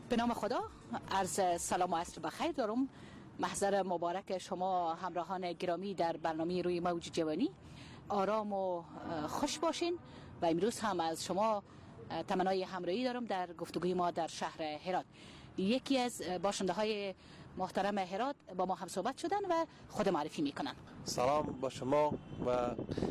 به نام خدا، عرض سلام و عصر بخیر دارم. محضر مبارک شما همراهان گرامی در برنامه روی موج جوانی. آرام و خوش باشین و امروز هم از شما تمنای همراهی دارم در گفتگوی ما در شهر هرات. یکی از باشنده های محترم هرات با ما هم صحبت شدن و خود معرفی میکنن. سلام با شما و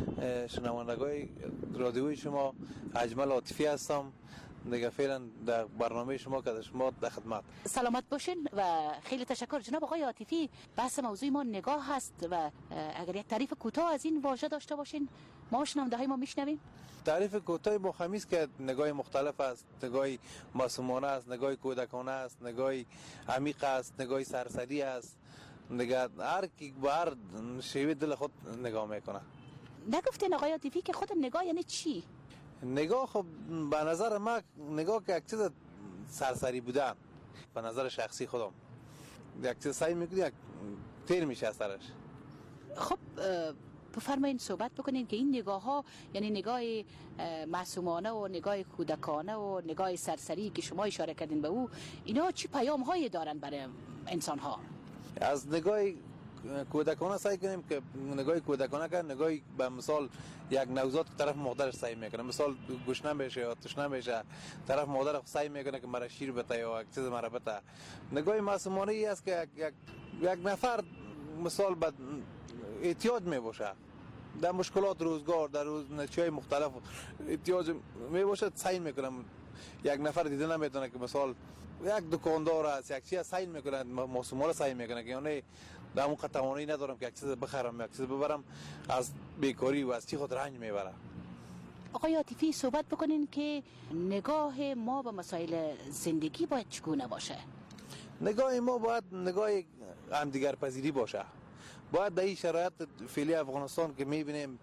شنوندگان رادیوی شما. اجمل عاطفی هستم، دیگه فعلا در برنامه شما که شما در خدمت. سلامت باشین و خیلی تشکر جناب آقای عاطفی. بحث موضوع ما نگاه هست و اگر یک تعریف کوتاه از این واژه داشته باشین ما شنونده های ما میشنویم. تعریف کوتاه ما خمیس که نگاه مختلف است، نگاه معصومانه است، نگاه کودکانه است، نگاه عمیق است، نگاه سرسری است. دیگه هر کی با هر شیوه دل خود نگاه میکنه. نگفتین آقای عاطفی که خود نگاه یعنی چی؟ نگاه خب به نظر من نگاه که یک چیز سرسری بودن، به نظر شخصی خودم یک چیز سعی میکنی یک تیر میشه از سرش. خب بفرمایید صحبت بکنین که این نگاه ها یعنی نگاه معصومانه و نگاه کودکانه و نگاه سرسری که شما اشاره کردین به او، اینا چی پیام هایی دارن برای انسان ها؟ از نگاه کودکانه سعی کنیم که نگاه کودکانه که نگاهی به مثال یک نوزاد که طرف مادرش سعی میکنه، مثال گشنه بشه یا تشنه بشه، طرف مادر سعی میکنه که مرا شیر بده یا یک چیز مرا بده. نگاه معصومانه ای است که یک نفر مثال به احتیاج میباشه، در مشکلات روزگار در روزنچه‌های مختلف احتیاج میباشه، سعی میکنم یک نفر دیده نمیتونه که مثال یک دکاندار است یک چیز سعی میکنه، معصومانه سعی میکنه که یعنی در اون توانایی ندارم که یک چیز بخرم یک چیز ببرم، از بیکاری و از چی خود رنج میبره. آقای عاطفی صحبت بکنین که نگاه ما به مسائل زندگی باید چگونه باشه؟ نگاه ما باید نگاه همدیگر پذیری باشه. باید در این شرایط فعلی افغانستان که میبینیم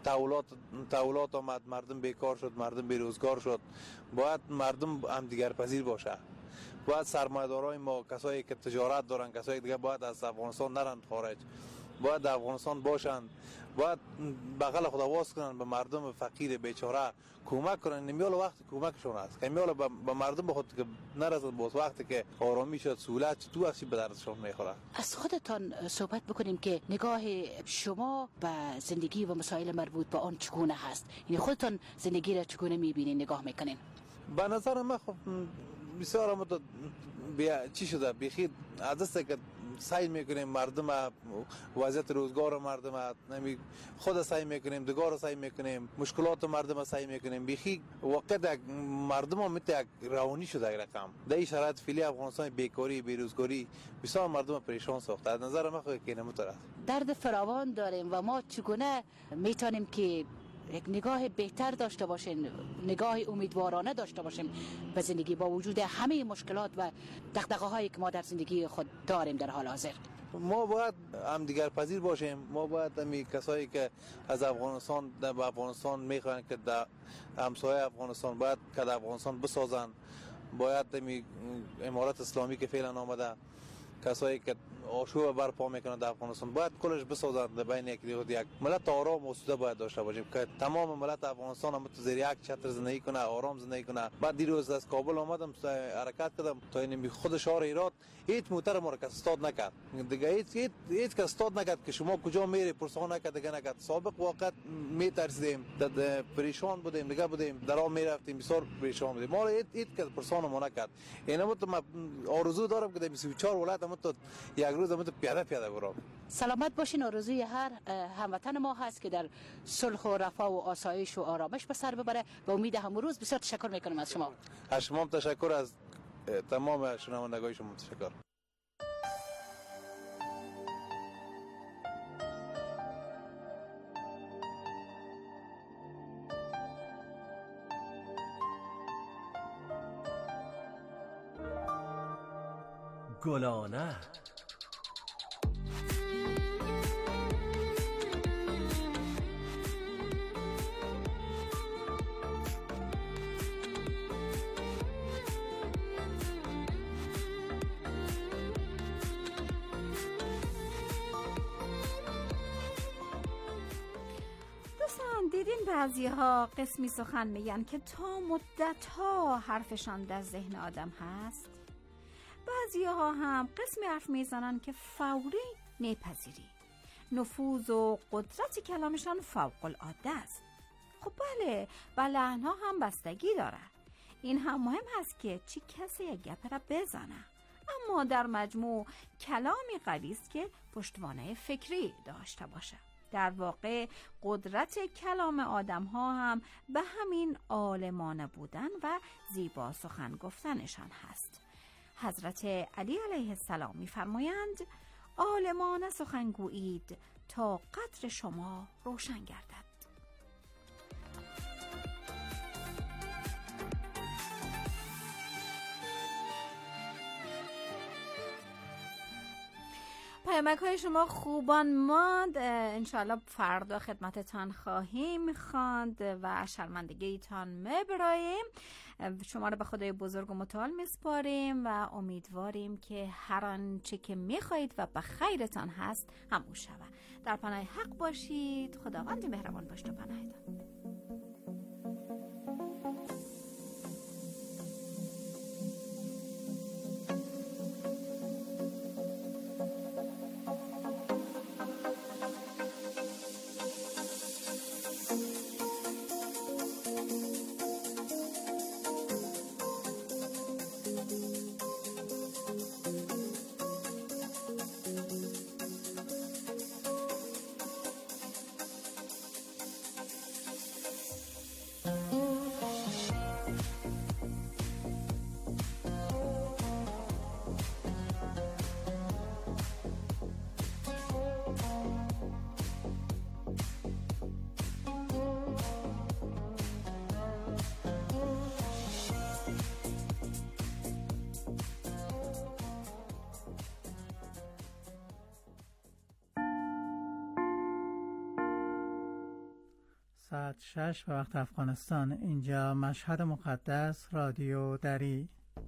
تحولات آمد، مردم بیکار شد، مردم بیروزگار شد، باید مردم همدیگر پذیر باشه. باید سرمایه‌دارای ما، کسایی که تجارت دارن، کسایی دیگه باید از افغانستان نرن خارج، باید در افغانستان باشن، باید بغل خود آواز کنن به مردم فقیر بیچاره کمک کنن. نمیال وقت کمکشون است که نمیال به مردم به خود که نرسد باز وقتی که آرامی شد سهولت تو اصلی به دردشون میخوره. از خودتان صحبت بکنیم که نگاه شما به زندگی و مسائل مربوط به آن چگونه هست، یعنی خودتان زندگی را چگونه میبینین نگاه میکنین؟ به نظر من خب بسیار مت چی شده بخیر از دسته که سعی میکنیم مردم وضعیت روزگار مردم نمی خود سعی میکنیم، دگار رو سعی میکنیم، مشکلات مردم سعی میکنیم. بخیر وقت مردم هم مثل یک روانی شده یک رقم. در این شرایط فعلی افغانستان بیکاری بیروزگاری بسیار مردم پریشان ساخته. از نظر من خود که نمیتونه درد فراوان داریم و ما چگونه میتونیم که یک نگاه بهتر داشته باشیم، نگاه امیدوارانه داشته باشیم به زندگی با وجود همه مشکلات و دغدغه‌هایی که ما در زندگی خود داریم در حال حاضر. ما باید هم دیگر پذیر باشیم. ما باید همی کسایی که از افغانستان به افغانستان میخوان که در همسایه افغانستان باید که در افغانستان بسازن، باید همی امارت اسلامی که فعلا آمده کسایی که آشوب برپا میکنند در افغانستان باید کلش بسازند بین یک ملت آرام و آسوده باید داشته باشیم که تمام ملت افغانستان هم تو زیر یک چتر زندگی کنه، آرام زندگی کنه. بعد دیروز از کابل آمدم حرکت کردم تا این خود شهر هرات هیچ موتر ما را کس استاد نکرد، دیگه هیچ کس استاد نکرد که شما کجا میری پرسان نکرد، دیگه نکرد. سابق وقت میترسیدیم، پریشان بودیم، دیگه بودیم در راه میرفتیم بسیار پریشان بودیم، ما هیچ کس پرسان ما نکرد. اینا تو آرزو دارم که در 24 ولایت هم تو یک روز هم تو پیاده برام. سلامت باشین. آرزوی هر هموطن ما هست که در صلح و رفاه و آسایش و آرامش به سر ببره. به امید همون بسیار تشکر میکنم از شما. از شما تشکر، از تمام شنوندگان شما تشکر. گلانه دیدین بعضی ها قسمی سخن میگن که تا مدت ها حرفشان در ذهن آدم هست. بعضی ها هم قسمی حرف میزنن که فوری میپذیری. نفوذ و قدرت کلامشان فوق العاده است. خب بله، و لحن‌ها هم بستگی داره. این هم مهم هست که چی کسی یک گپ را بزنه، اما در مجموع کلامی قوی است که پشتوانه فکری داشته باشه. در واقع قدرت کلام آدم ها هم به همین عالمانه بودن و زیبا سخن گفتنشان هست. حضرت علی علیه السلام می‌فرمایند عالمانه سخن گویید تا قدر شما روشن گردد. پیامک های شما خوبان ماند. انشاءالله فردا خدمتتان خواهیم خواند و شرمندگیتان میبراییم. شما رو به خدای بزرگ و متعال میسپاریم و امیدواریم که هر آنچه که میخواهید و به خیرتان هست همون شود. در پناه حق باشید. خداوند مهربان باش و پناهتان. ساعت 6 به وقت افغانستان. اینجا مشهد مقدس، رادیو دری.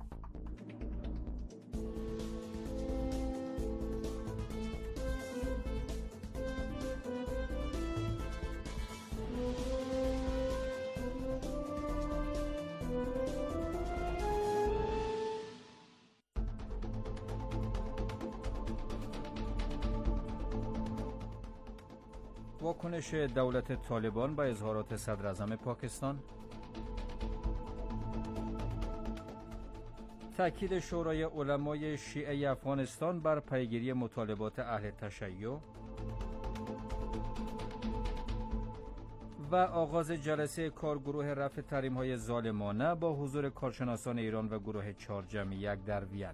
واکنش دولت طالبان به اظهارات صدراعظم پاکستان، تأکید شورای علمای شیعه افغانستان بر پیگیری مطالبات اهل تشیع و آغاز جلسه کارگروه رفع تحریم‌های ظالمانه با حضور کارشناسان ایران و گروه 4+1 در وین.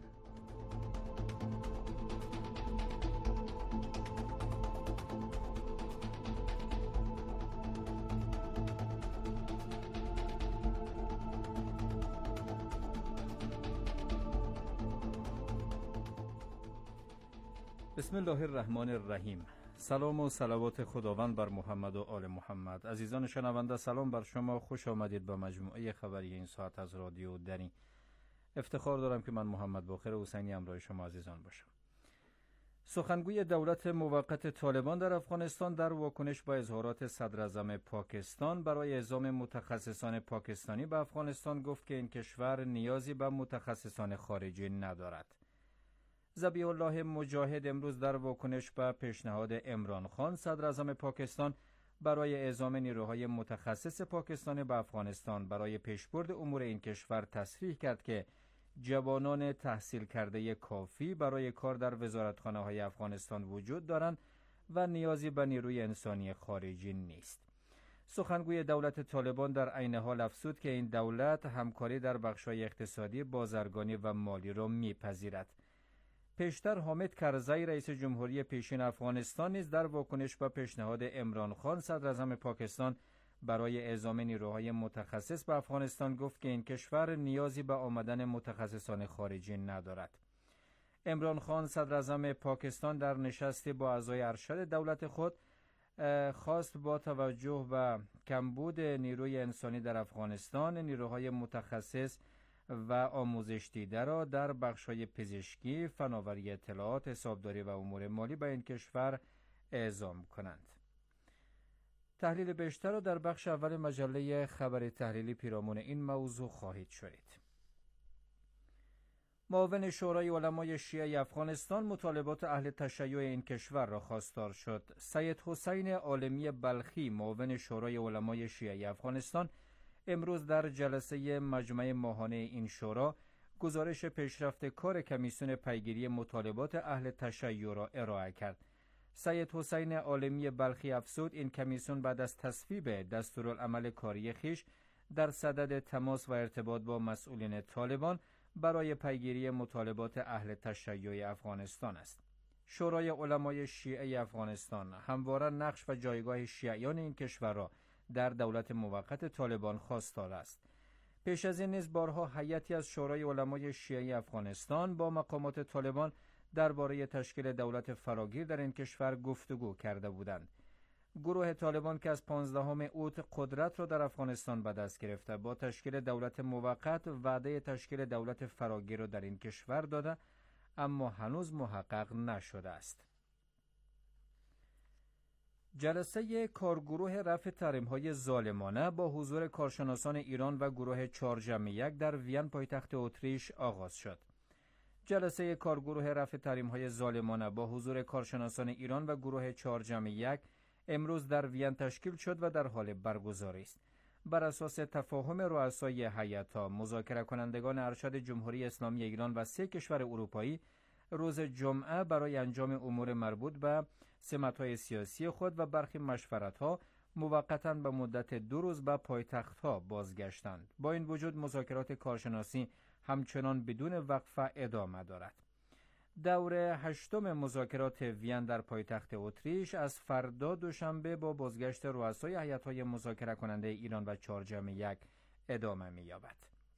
بسم الله الرحمن الرحیم. سلام و صلوات خداوند بر محمد و آل محمد. عزیزان شنونده سلام بر شما، خوش آمدید به مجموعه خبری این ساعت از رادیو دری. افتخار دارم که من محمد باقر حسینی همراه شما عزیزان باشم. سخنگوی دولت موقت طالبان در افغانستان در واکنش به اظهارات صدراعظم پاکستان برای اعزام متخصصان پاکستانی به افغانستان گفت که این کشور نیازی به متخصصان خارجی ندارد. ذبیح الله مجاهد امروز در واکنش به پیشنهاد عمران خان صدراعظم پاکستان برای اعزام نیروهای متخصص پاکستانی به افغانستان برای پیشبرد امور این کشور تصریح کرد که جوانان تحصیل کرده کافی برای کار در وزارتخانه‌های افغانستان وجود دارند و نیازی به نیروی انسانی خارجی نیست. سخنگوی دولت طالبان در عین حال افزود که این دولت همکاری در بخش‌های اقتصادی، بازرگانی و مالی را می‌پذیرد. پیشتر حامد کرزی رئیس جمهوری پیشین افغانستان نیز در واکنش به پیشنهاد عمران خان صدراعظم پاکستان برای اعزام نیروهای متخصص به افغانستان گفت که این کشور نیازی به آمدن متخصصان خارجی ندارد. عمران خان صدراعظم پاکستان در نشستی با اعضای ارشد دولت خود خواست با توجه به کمبود نیروی انسانی در افغانستان نیروهای متخصص و آموزش دیده را در بخش‌های پزشکی، فناوری اطلاعات، حسابداری و امور مالی به این کشور اعزام کنند. تحلیل بیشتر را در بخش اول مجله خبر تحلیلی پیرامون این موضوع خواهید شنید. معاون شورای علمای شیعه افغانستان مطالبات اهل تشیع این کشور را خواستار شد. سید حسین عالمی بلخی معاون شورای علمای شیعه افغانستان امروز در جلسه مجمع ماهانه این شورا گزارش پیشرفت کار کمیسیون پیگیری مطالبات اهل تشیع را ارائه کرد. سید حسین عالمی بلخی افزود این کمیسیون بعد از تصویب دستورالعمل کاری خویش در صدد تماس و ارتباط با مسئولین طالبان برای پیگیری مطالبات اهل تشیع افغانستان است. شورای علمای شیعه افغانستان همواره نقش و جایگاه شیعیان این کشور را در دولت موقت طالبان خواستار است. پیش از این نیز بارها هیئتی از شورای علمای شیعه افغانستان با مقامات طالبان درباره تشکیل دولت فراگیر در این کشور گفتگو کرده بودند. گروه طالبان که از 15 اوت قدرت را در افغانستان به دست گرفته با تشکیل دولت موقت وعده تشکیل دولت فراگیر را در این کشور داده، اما هنوز محقق نشده است. جلسه کارگروه رفع تحریم‌های ظالمانه با حضور کارشناسان ایران و گروه 4+1 در وین پایتخت اتریش آغاز شد. جلسه کارگروه رفع تحریم‌های ظالمانه با حضور کارشناسان ایران و گروه 4+1 امروز در وین تشکیل شد و در حال برگزاری است. بر اساس تفاهم رؤسای هیئت‌ها، مذاکره کنندگان ارشد جمهوری اسلامی ایران و 3 کشور اروپایی روز جمعه برای انجام امور مربوط به سمت‌های سیاسی خود و برخی مشورت‌ها موقتاً به مدت 2 روز به پایتخت‌ها بازگشتند. با این وجود مذاکرات کارشناسی همچنان بدون وقفه ادامه دارد. دور 8 مذاکرات وین در پایتخت اتریش از فردا دوشنبه با بازگشت رؤسای هیئت‌های مذاکره کننده ایران و 4+1 ادامه می‌یابد.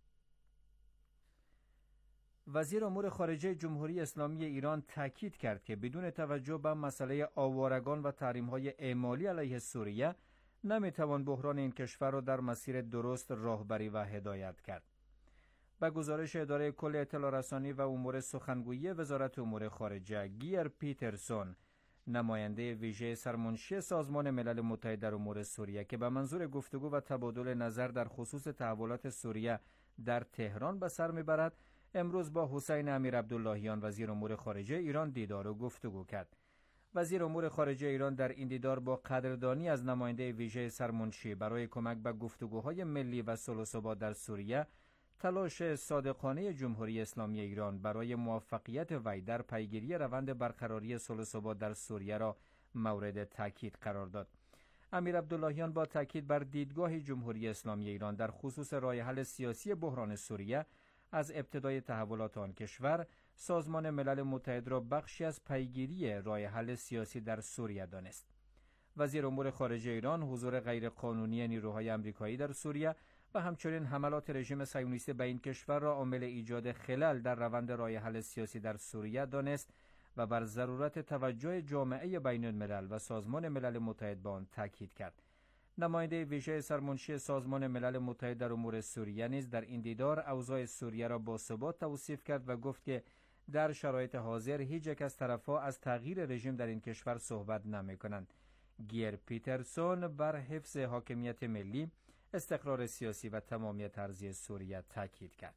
وزیر امور خارجه جمهوری اسلامی ایران تاکید کرد که بدون توجه به مسئله آوارگان و تحریم‌های اعمالی علیه سوریه نمی‌توان بحران این کشور را در مسیر درست راهبری و هدایت کرد. به گزارش اداره کل اطلاع رسانی و امور سخنگویی وزارت امور خارجه، گیر پیترسون، نماینده ویژه سرمنشی سازمان ملل متحد در امور سوریه که به منظور گفتگو و تبادل نظر در خصوص تحولات سوریه در تهران به سر میبرد، امروز با حسین امیرعبداللهیان وزیر امور خارجه ایران دیدار و گفتگو کرد. وزیر امور خارجه ایران در این دیدار با قدردانی از نماینده ویژه سرمنشی برای کمک به گفتگوهای ملی و صلح و ثبات در سوریه تلاش صادقانه جمهوری اسلامی ایران برای موفقیت وی در پیگیری روند برقراری صلح و ثبات در سوریه را مورد تاکید قرار داد. امیرعبداللهیان با تاکید بر دیدگاه جمهوری اسلامی ایران در خصوص راه حل سیاسی بحران سوریه از ابتدای تحولات آن کشور، سازمان ملل متحد را بخشی از پیگیری راه حل سیاسی در سوریه دانست. وزیر امور خارجه ایران حضور غیرقانونی نیروهای آمریکایی در سوریه و همچنین حملات رژیم صهیونیستی به این کشور را عامل ایجاد خلل در روند راه حل سیاسی در سوریه دانست و بر ضرورت توجه جامعه بین الملل و سازمان ملل متحد به آن تاکید کرد. نماینده ویژه سرمنشی سازمان ملل متحد در امور سوریه نیز در این دیدار اوضاع سوریه را با ثبات توصیف کرد و گفت که در شرایط حاضر هیچ یک از طرف‌ها از تغییر رژیم در این کشور صحبت نمی‌کنند. گیر پیترسون بر حفظ حاکمیت ملی، استقرار سیاسی و تمامیت ارضی سوریه تاکید کرد.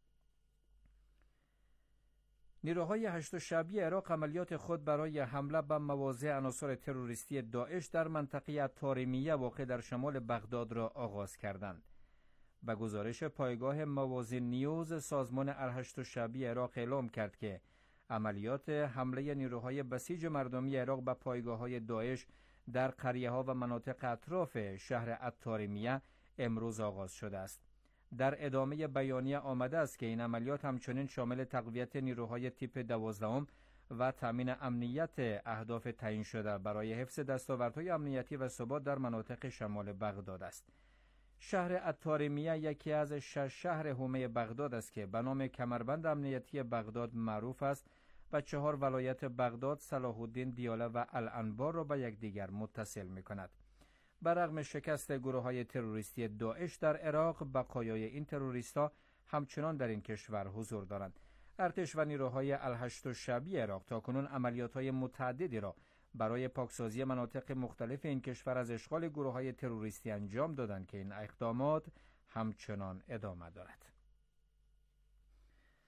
نیروهای هشت شعبی عراق عملیات خود برای حمله به مواضع عناصر تروریستی داعش در منطقه الطارمیه واقع در شمال بغداد را آغاز کردند. به گزارش پایگاه موازی نیوز، سازمان هشت شعبی عراق اعلام کرد که عملیات حمله نیروهای بسیج مردمی عراق به پایگاه‌های داعش در قریه‌ها و مناطق اطراف شهر الطارمیه امروز آغاز شده است. در ادامه بیانیه آمده است که این عملیات همچنین شامل تقویت نیروهای تیپ 12 و تامین امنیت اهداف تعیین شده برای حفظ دستاوردهای امنیتی و ثبات در مناطق شمال بغداد است. شهر الطارمیه یکی از 6 شهر حومه بغداد است که به نام کمربند امنیتی بغداد معروف است و 4 ولایت بغداد، صلاح الدین، دیاله و الانبار را به یکدیگر متصل می‌کند. برغم شکست گروه‌های تروریستی داعش در عراق، بقایای این تروریست‌ها همچنان در این کشور حضور دارند. ارتش و نیروهای هشت شعبی عراق تاکنون عملیات‌های متعددی را برای پاکسازی مناطق مختلف این کشور از اشغال گروه‌های تروریستی انجام دادند که این اقدامات همچنان ادامه دارد.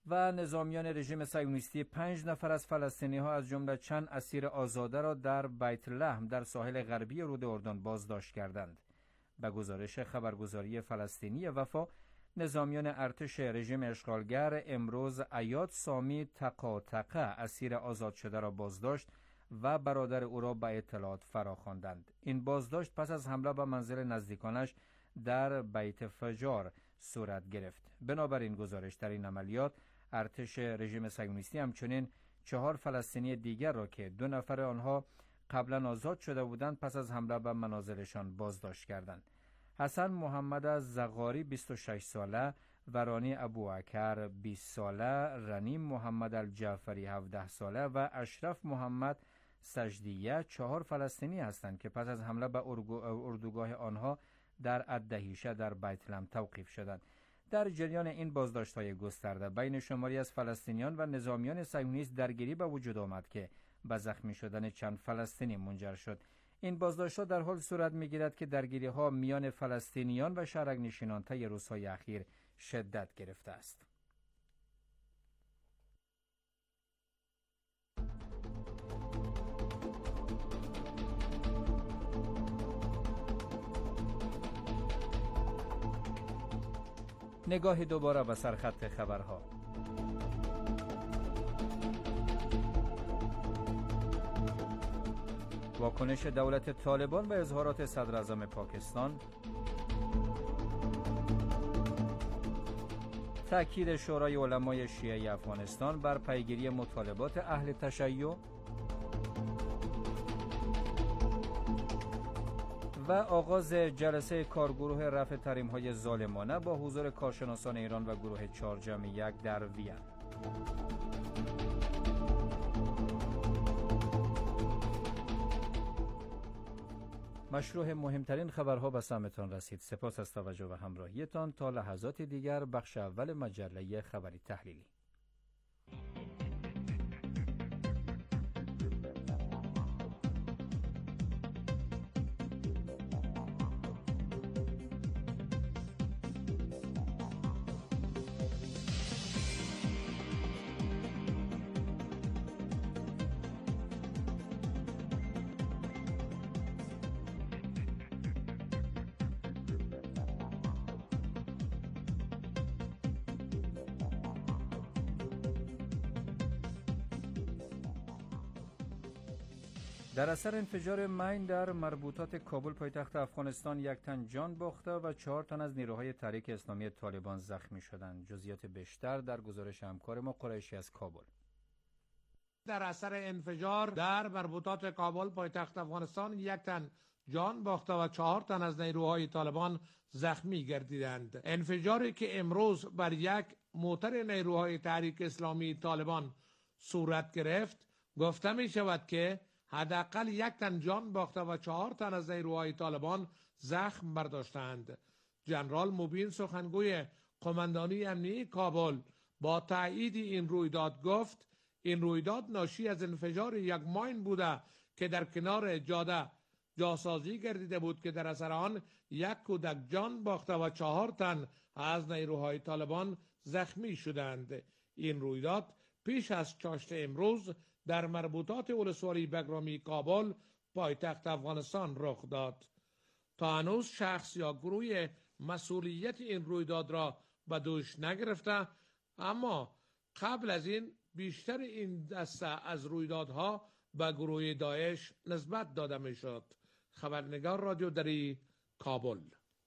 و نظامیان رژیم صهیونیستی 5 نفر از فلسطینی‌ها از جمله چند اسیر آزاده را در بیت لحم در ساحل غربی رود اردن بازداشت کردند. به گزارش خبرگزاری فلسطینی وفا، نظامیان ارتش رژیم اشغالگر امروز عیاد سامی تقاطقه اسیر آزاد شده را بازداشت و برادر او را به اطلاعات فراخواندند. این بازداشت پس از حمله به منزل نزدیکانش در بیت فجار صورت گرفت. بنابراین گزارش در این عملیات ارتش رژیم صهیونیستی همچنین 4 فلسطینی دیگر را که 2 نفر آنها قبلا آزاد شده بودند پس از حمله به منازلشان بازداشت کردند. حسن محمد زغاری 26 ساله، ورانی ابوعکر 20 ساله، رنیم محمد الجعفری 17 ساله و اشرف محمد سجدیه 4 فلسطینی هستند که پس از حمله به اردوگاه آنها در الدهیشه در بیت لحم توقیف شدند. در جریان این بازداشت‌های گسترده بین شماری از فلسطینیان و نظامیان صهیونیست درگیری به وجود آمد که به زخمی شدن چند فلسطینی منجر شد. این بازداشت‌ها در حال صورت می‌گیرد که درگیری‌ها میان فلسطینیان و شهرک‌نشینان طی روزهای اخیر شدت گرفته است. نگاهی دوباره به سرخط خبرها. واکنش دولت طالبان به اظهارات صدر اعظم پاکستان، تأکید شورای علمای شیعه افغانستان بر پیگیری مطالبات اهل تشیع و آغاز جلسه کارگروه رفع تحریم‌های ظالمانه با حضور کارشناسان ایران و گروه 4+1 در وین. مشروع مهمترین خبرها به سمعتان رسید. سپاس از توجه و همراهیتان. تا لحظات دیگر بخش اول مجله خبری تحلیلی. در اثر انفجار مین در مربوطات کابل پایتخت افغانستان 1 تن جان باخته و 4 تن از نیروهای تحریک اسلامی طالبان زخمی شدند. جزئیات بیشتر در گزارش همکار ما قریشی از کابل. در اثر انفجار در مربوطات کابل پایتخت افغانستان 1 تن جان باخته و 4 تن از نیروهای طالبان زخمی گردیدند. انفجاری که امروز بر یک موتر نیروهای تحریک اسلامی طالبان صورت گرفت، گفته می شود که حداقل 1 تن جان باخته و 4 تن از نیروهای طالبان زخم برداشتند. جنرال مبین سخنگوی قماندانی امنیتی کابل با تایید این رویداد گفت این رویداد ناشی از انفجار یک ماین بوده که در کنار جاده جاسازی گردیده بود که در اثر آن 1 کودک جان باخته و 4 تن از نیروهای طالبان زخمی شدند. این رویداد پیش از چاشت امروز در مربوطات ولسوالی بگرامی کابل پایتخت افغانستان رخ داد. تا هنوز شخص یا گروه مسئولیت این رویداد را به دوش نگرفته، اما قبل از این بیشتر این دسته از رویدادها به گروه داعش نسبت داده می شد. خبرنگار رادیو دری کابل.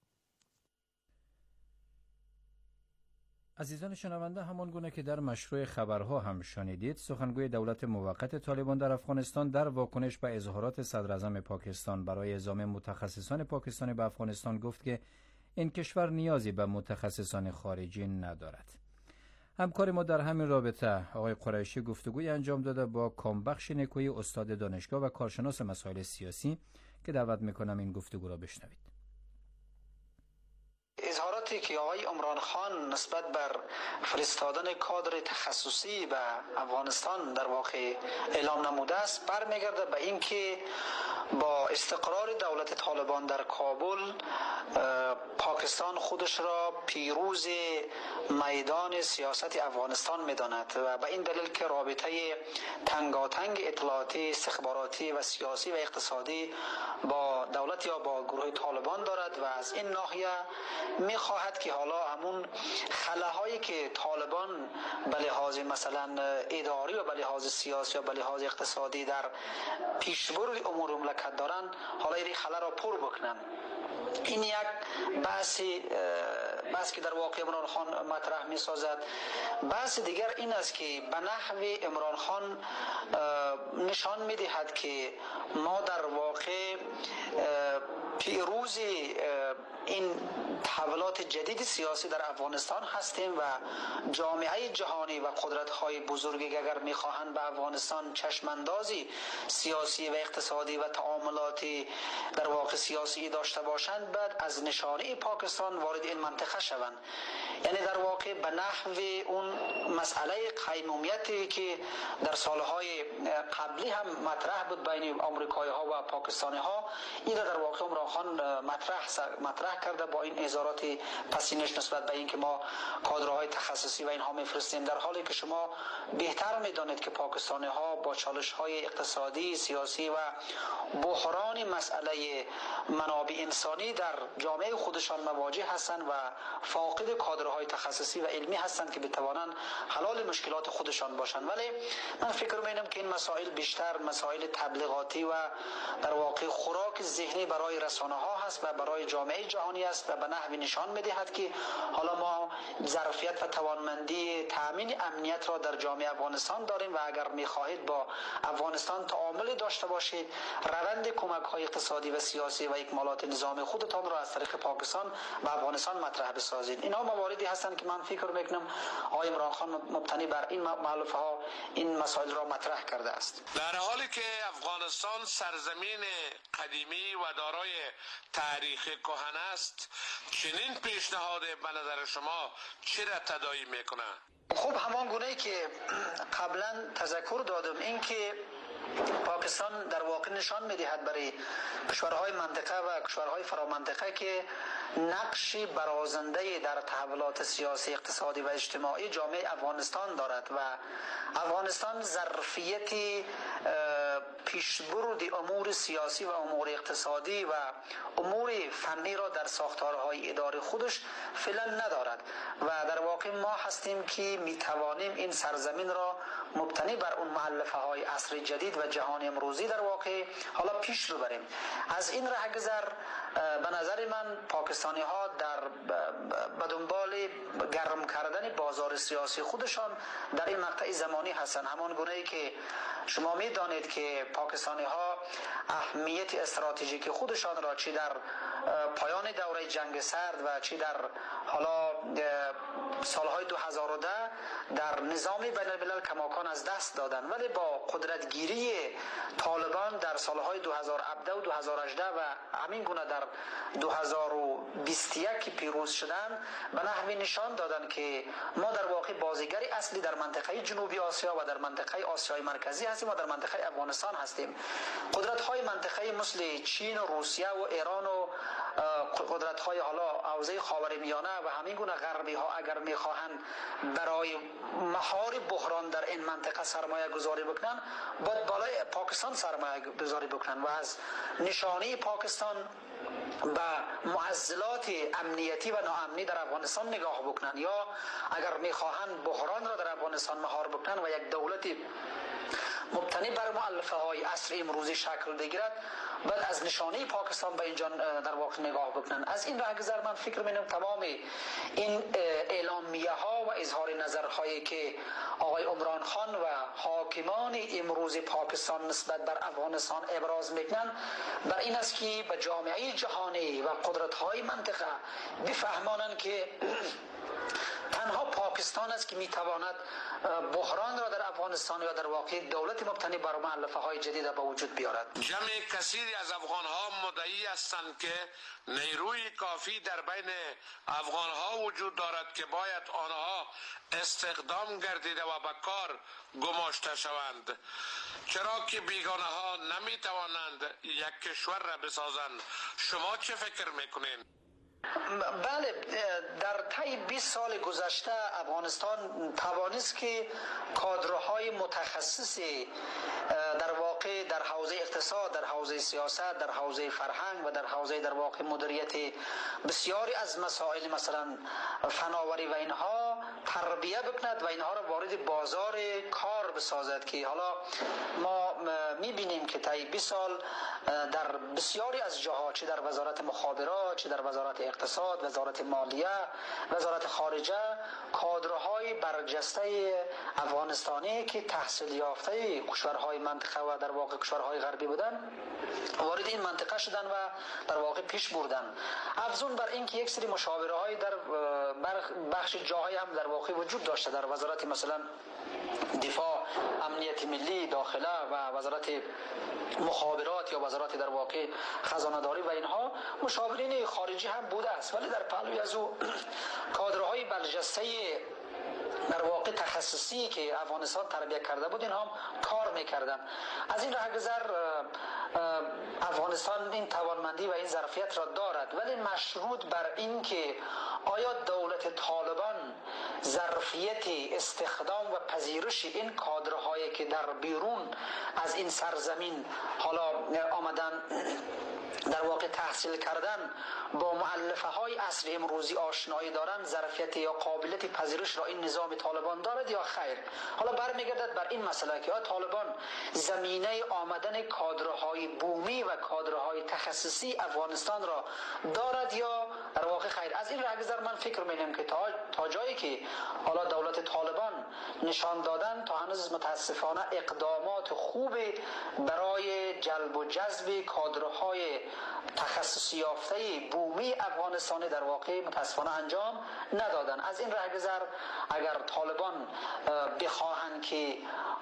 عزیزان شنونده، همان گونه که در مشروع خبرها هم شنیدید، سخنگوی دولت موقت طالبان در افغانستان در واکنش به اظهارات صدر اعظم پاکستان برای اعزام متخصصان پاکستانی به افغانستان گفت که این کشور نیازی به متخصصان خارجی ندارد. همکار ما در همین رابطه آقای قریشی گفتگوی انجام داده با کامبخش نیکویی، استاد دانشگاه و کارشناس مسائل سیاسی، که دعوت میکنم این گفتگو را بشنوید. اظهارات اظهاراتی که آقای عمران خان نسبت بر فرستادن کادر تخصصی به افغانستان در واقع اعلام نموده است برمیگرده به اینکه با استقرار دولت طالبان در کابل پاکستان خودش را پیروز میدان سیاست افغانستان می‌داند و به این دلیل که رابطه تنگاتنگ اطلاعاتی، استخباراتی و سیاسی و اقتصادی با دولت یا با گروه طالبان دارد و از این ناحیه می‌خواهد که حالا همون خلاهایی که طالبان به لحاظ مثلا اداری و به لحاظ سیاسی و به لحاظ اقتصادی در پیشبرد امور مملکت دارند حالا این خلا را پر بکنن. این یک بحث که در واقع عمران خان مطرح می سازد. بحث دیگر این است که به نحو عمران خان نشان می دهد که ما در واقع پیروز این تحولات جدید سیاسی در افغانستان هستیم و جامعه جهانی و قدرت‌های بزرگی اگر می‌خواهند به افغانستان چشماندازی سیاسی و اقتصادی و تعاملاتی در واقع سیاسی داشته باشند بعد از نشانه پاکستان وارد این منطقه شوند. یعنی در واقع به نحو اون مسئله قیمومیتی که در سالهای قبلی هم مطرح بود بین آمریکایی‌ها و پاکستانی‌ها این در واقع عمران خان مطرح کرده با این اظهارات پسینش نسبت به اینکه ما کادرهای تخصصی و اینها میفرستیم، در حالی که شما بهتر میدانید که پاکستانی‌ها با چالش‌های اقتصادی، سیاسی و بحران مسئله منابع انسانی در جامعه خودشان مواجه هستند و فاقد کادرهای تخصصی و علمی هستند که بتوانند حل مشکلات خودشان باشند. ولی من فکر می‌کنم که این مسائل بیشتر مسائل تبلیغاتی و در واقع خوراک ذهنی برای رسانه‌ها هست و برای جامعه جهانی است و به نحوی نشان می‌دهد که حالا ما ظرفیت و توانمندی تامین امنیت را در جامعه افغانستان داریم و اگر می‌خواهید با افغانستان تعامل داشته باشید روند کمک‌های اقتصادی و سیاسی و اکمالات نظام خودتان را از طریق پاکستان به افغانستان مطرح بسازید. اینا مواردی هستند که من فکر می‌کنم آقای عمران خان مبتنی بر این مؤلفه‌ها این مسائل را مطرح کرده است. در حالی که افغانستان سرزمین قدیمی و دارای تاریخ کهن است، چنین پیشنهاد به نظر شما چه را تداعی میکنه؟ خب همان گونه‌ای که قبلا تذکر دادم این که پاکستان در واقع نشان می‌دهد برای کشورهای منطقه و کشورهای فرامنطقه که نقشی برازنده در تحولات سیاسی، اقتصادی و اجتماعی جامعه افغانستان دارد و افغانستان ظرفیت پیشبرد امور سیاسی و امور اقتصادی و امور فنی را در ساختارهای اداری خودش فعلا ندارد و در واقع ما هستیم که میتوانیم این سرزمین را مبتنی بر اون مؤلفه‌های عصر جدید و جهان امروزی در واقع حالا پیش ببریم. از این رهگذر به نظر من پاکستانی ها به دنبال گرم کردن بازار سیاسی خودشان در این مقطع زمانی هستند. همان گونه‌ای که شما می‌دانید که پاکستانی ها اهمیت استراتژیک خودشان را چی در پایان دوره جنگ سرد و چی در حالا سالهای 2010 در نظام بین الملل کماکان از دست دادن، ولی با قدرتگیری طالبان در سالهای 2017 و 2018 و همین گونه در 2021 پیروز شدن به نحوی نشان دادن که ما در واقع بازیگری اصلی در منطقه جنوبی آسیا و در منطقه آسیای مرکزی هستیم و در منطقه افغانستان هستیم. قدرت‌های منطقه مثل چین و روسیه و ایران و قدرت‌های حالا حوزه خاورمیانه و همین گونه غربی ها اگر می‌خواهند برای مهار بحران در این منطقه سرمایه گذاری بکنن باید بالای پاکستان سرمایه گذاری بکنن و از نشانه پاکستان به معضلات امنیتی و ناامنی در افغانستان نگاه بکنن یا اگر می‌خواهند بحران را در افغانستان مهار بکنن و یک دولت مبتنی بر مؤلفه‌های عصر امروزی شکل بگیرد بعد از نشانه پاکستان به اینجا در واقع نگاه بکنن. از این رهگذر من فکر می‌کنم تمام این اعلامیه ها و اظهار نظرهایی که آقای عمران خان و حاکمان امروز پاکستان نسبت بر افغانستان ابراز میکنن بر این است که به جامعه جهانی و قدرت‌های منطقه بفهمانند که تنها پاکستان است که میتواند بحران را در افغانستان یا در واقع دولت مبتنی بر مؤلفه های جدید به وجود بیارد. جمع کثیری از افغان ها مدعی هستند که نیروی کافی در بین افغان ها وجود دارد که باید آنها استخدام گردیده و به کار گماشته شوند. چرا که بیگانه ها نمی توانند یک کشور را بسازند؟ شما چه فکر میکنین؟ بله، در طی 20 سال گذشته افغانستان توانست که کادرهای متخصصی در واقع در حوزه اقتصاد، در حوزه سیاست، در حوزه فرهنگ و در حوزه در واقع مدیریت بسیاری از مسائل مثلا فناوری و اینها تربیه بکند و اینها را وارد بازار کار بسازد که حالا ما میبینیم که طی 20 سال در بسیاری از جاها، چه در وزارت مخابرات، چه در وزارت اقتصاد، وزارت مالیه، وزارت خارجه، کادرهای برجسته افغانستانی که تحصیل یافته کشورهای منطقه و در واقع کشورهای غربی بودن وارد این منطقه شدن و در واقع پیش بردن. افزون بر این که یک سری مشاوره های در بخش جاهای هم در واقع وجود داشته، در وزارت مثلا دفاع، امنیت ملی، داخله و وزارت مخابرات یا وزارت در واقع خزانه داری و اینها مشاورین خارجی هم بوده است، ولی در پهلوی از او کادرهای برجسته در واقع تخصصی که افغانستان تربیت کرده بود اینها هم کار میکردن. از این رهگذر افغانستان این توانمندی و این ظرفیت را دارد، ولی مشروط بر این که آیا دولت طالبان ظرفیت استخدام و پذیرش این کادرهایی که در بیرون از این سرزمین حالا آمدن در واقع تحصیل کردن با مؤلفه های عصر امروزی آشنایی دارند، ظرفیت یا قابلیت پذیرش را این نظام طالبان دارد یا خیر. حالا برمیگردد بر این مسئله که طالبان زمینه آمدن کادرهای بومی و کادرهای تخصصی افغانستان را دارد یا در واقع خیر. از این رهگذر من فکر می‌کنم که تا جایی که حالا دولت طالبان نشان دادن، تا هنوز متاسفانه اقدامات خوب برای جلب و جذب کادرهای تخصصی یافته بومی افغانستانی در واقع متاسفانه انجام ندادن. از این رهگذر اگر طالبان بخواهند که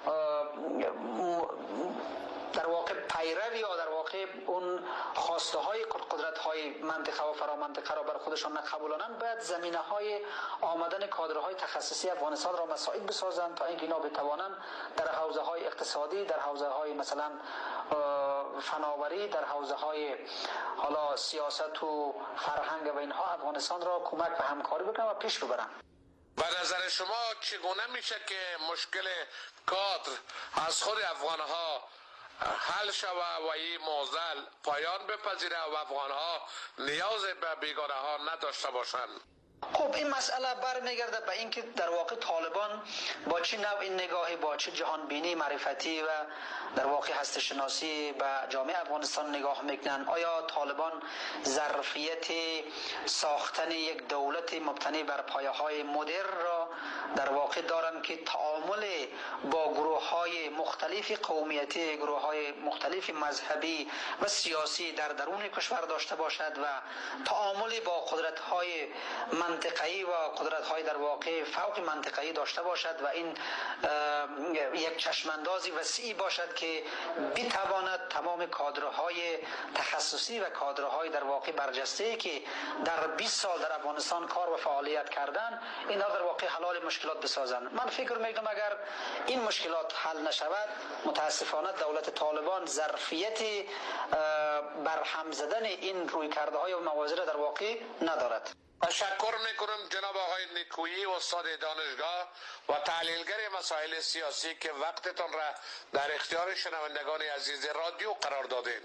در واقع پیروی یا در واقع اون خواسته های قدرت های منطقه و فرامنطقه را بر خودشان نقبولانند، باید زمینه های آمدن کادرهای تخصصی افغانستان را مساعد بسازند تا اینکه اینا بتوانند در حوزه های اقتصادی، در حوزه های مثلا فناوری، در حوزه های حالا سیاست و فرهنگ و اینها افغانستان را کمک و همکاری بکنند و پیش ببرند. به نظر شما چگونه میشه که مشکل کادر از خود افغانها حل شود و این معضل پایان بپذیره و افغانها نیاز به بیگانه ها نداشته باشند؟ خب این مسئله برمیگرده به اینکه در واقع طالبان با چه نوع نگاهی، با چه جهان بینی معرفتی و در واقع هسته شناسی به جامعه افغانستان نگاه میکنن. آیا طالبان ظرفیت ساختن یک دولت مبتنی بر پایه‌های مدرن را در واقع دارن که تعامل با گروه‌های مختلف قومیتی، گروه‌های مختلف مذهبی و سیاسی در درون کشور داشته باشد و تعامل با قدرت‌های منطقه‌ای و قدرت‌های در واقع فوق منطقه‌ای داشته باشد و این یک چشماندازی وسیعی باشد که بتواند تمام کادرهای تخصصی و کادرهای در واقع برجسته‌ای که در 20 سال در افغانستان کار و فعالیت کردن، اینها در واقع حل مشکلات بسازند. من فکر می‌کنم اگر این مشکلات حل نشود، متاسفانه دولت طالبان ظرفیت برهم زدن این رویکردهای و موازی در واقع ندارد. تشکر میکنم جناب آقای نیکویی، استاد دانشگاه و تحلیلگر مسائل سیاسی که وقتتان را در اختیار شنوندگان عزیز رادیو قرار دادین.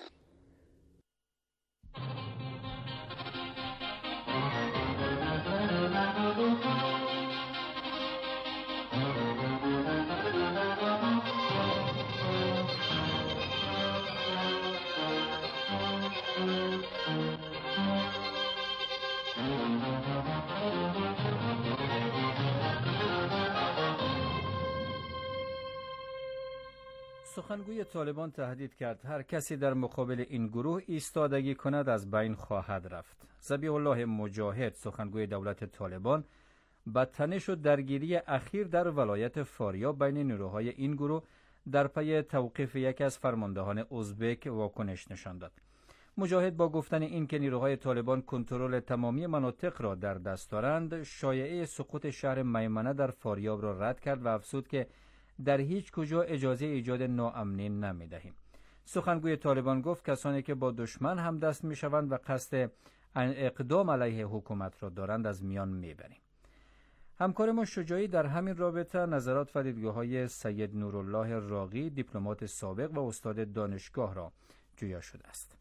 سخنگوی طالبان تهدید کرد هر کسی در مقابل این گروه ایستادگی کند از بین خواهد رفت. ذبیح الله مجاهد، سخنگوی دولت طالبان، به تنش و درگیری اخیر در ولایت فاریاب بین نیروهای این گروه در پی توقیف یکی از فرماندهان ازبک واکنش نشان داد. مجاهد با گفتن این که نیروهای طالبان کنترل تمامی مناطق را در دست دارند، شایعه سقوط شهر میمنه در فاریاب را رد کرد و افزود که در هیچ کجا اجازه ایجاد ناامنی نمی‌دهیم. سخنگوی طالبان گفت کسانی که با دشمن هم دست می‌شوند و قصد اقدام علیه حکومت را دارند از میان می‌بریم. همکار ما شجاعی در همین رابطه نظرات و دیدگاه‌های سید نورالله راقی، دیپلمات سابق و استاد دانشگاه را جویا شده است.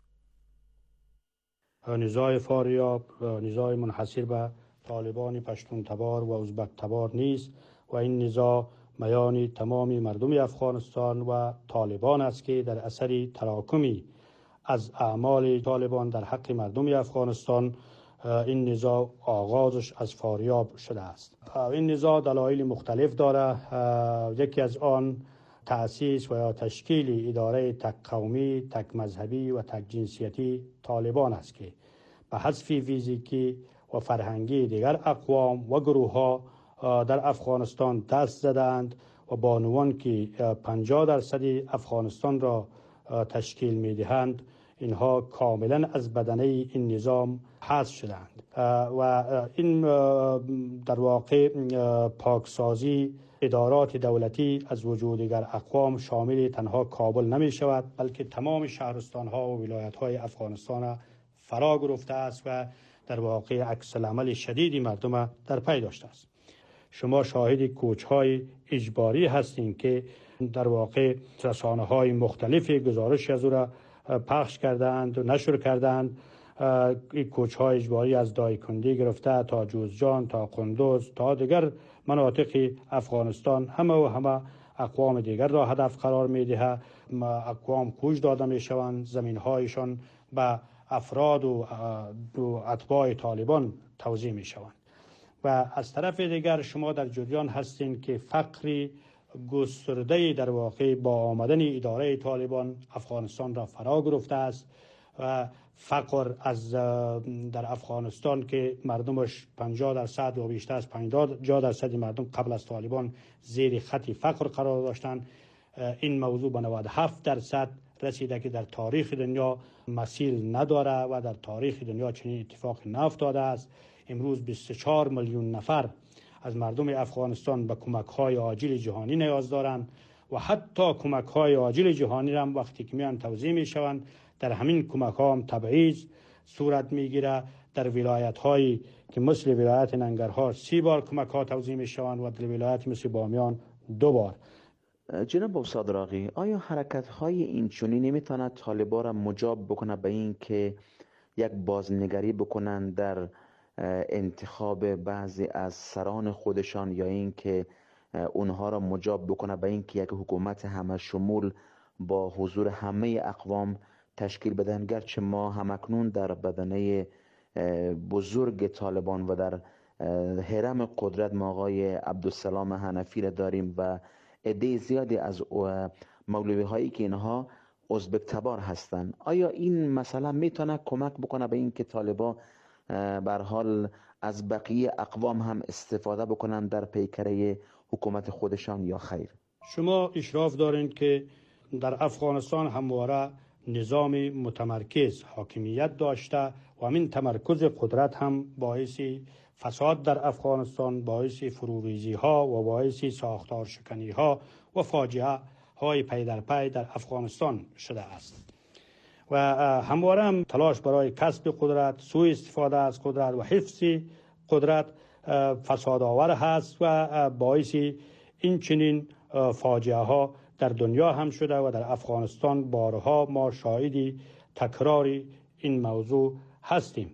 نزاع فاریاب نزاع منحصر به طالبان پشتون تبار و ازبک تبار نیست و این نزاع میان تمام مردم افغانستان و طالبان است که در اثر تراکمی از اعمال طالبان در حق مردم افغانستان این نزاع آغازش از فاریاب شده است. این نزاع دلایل مختلف داره. یکی از آن تأسیس و یا تشکیل اداره تک قومی، تک مذهبی و تک جنسیتی طالبان است که به حذف فیزیکی و فرهنگی دیگر اقوام و گروه ها در افغانستان دست زدند و بانوان که 50% افغانستان را تشکیل می دهند اینها کاملا از بدنه این نظام حذف شدند و این در واقع پاکسازی ادارات دولتی از وجود دیگر اقوام شامل تنها کابل نمی شود بلکه تمام شهرستان ها و ولایت های افغانستان فرا گرفته است و در واقع عکس العمل شدیدی مردم در پی داشته است. شما شاهد کوچ های اجباری هستین که در واقع رسانه های مختلف گزارش از او را پخش کردند و نشر کردند. این کوچ های اجباری از دایکندی گرفته تا جوزجان تا قندوز تا دیگر مناطق افغانستان همه اقوام دیگر را هدف قرار می دهد. اقوام کوچ داده می شوند، زمین هایشان به افراد و اتباع طالبان توزیع می شوند. و از طرف دیگر شما در جریان هستین که فقر گسترده در واقع با آمدن اداره طالبان افغانستان را فرا گرفته است و فقر از در افغانستان که مردمش 50% و بیشتر از 50% مردم قبل از طالبان زیر خط فقر قرار داشتند، این موضوع به 97% رسیده که در تاریخ دنیا مثیل نداره و در تاریخ دنیا چنین اتفاقی نیفتاده است. امروز 24 میلیون نفر از مردم افغانستان به کمک‌های عاجل جهانی نیاز دارند و حتی کمک‌های عاجل جهانی را هم وقتی که میان توزیع میشوند در همین کمک‌ها هم تبعیض صورت میگیره. در ولایت‌هایی که مثل ولایت ننگرهار 30 بار کمک‌ها توزیع میشوند و در ولایت مثل بامیان 2 بار. جناب استاد راقی، آیا حرکت‌های این چنین نمیتواند طالبان را مجاب بکنه به این که یک بازنگری بکنند در انتخاب بعضی از سران خودشان یا این که اونها را مجاب بکنه به این که یک حکومت همه شمول با حضور همه اقوام تشکیل بدن؟ گرچه ما همکنون در بدنه بزرگ طالبان و در حرم قدرت ما آقای عبدالسلام حنفی را داریم و عده زیادی از مولوی هایی که اینها ازبک تبار هستند، آیا این مسئله میتونه کمک بکنه به این که طالبان به هر حال از بقیه اقوام هم استفاده بکنن در پیکره حکومت خودشان یا خیر؟ شما اشراف دارین که در افغانستان همواره نظام متمرکز حاکمیت داشته و همین تمرکز قدرت هم باعث فساد در افغانستان، باعث فروریزی ها و باعث ساختار شکنی ها و فاجعه های پی در پی در افغانستان شده است و همواره هم تلاش برای کسب قدرت، سوء استفاده از قدرت و حفظ قدرت فسادآور هست و باعث این چنین فاجعه ها در دنیا هم شده و در افغانستان بارها ما شاهد تکرار این موضوع هستیم.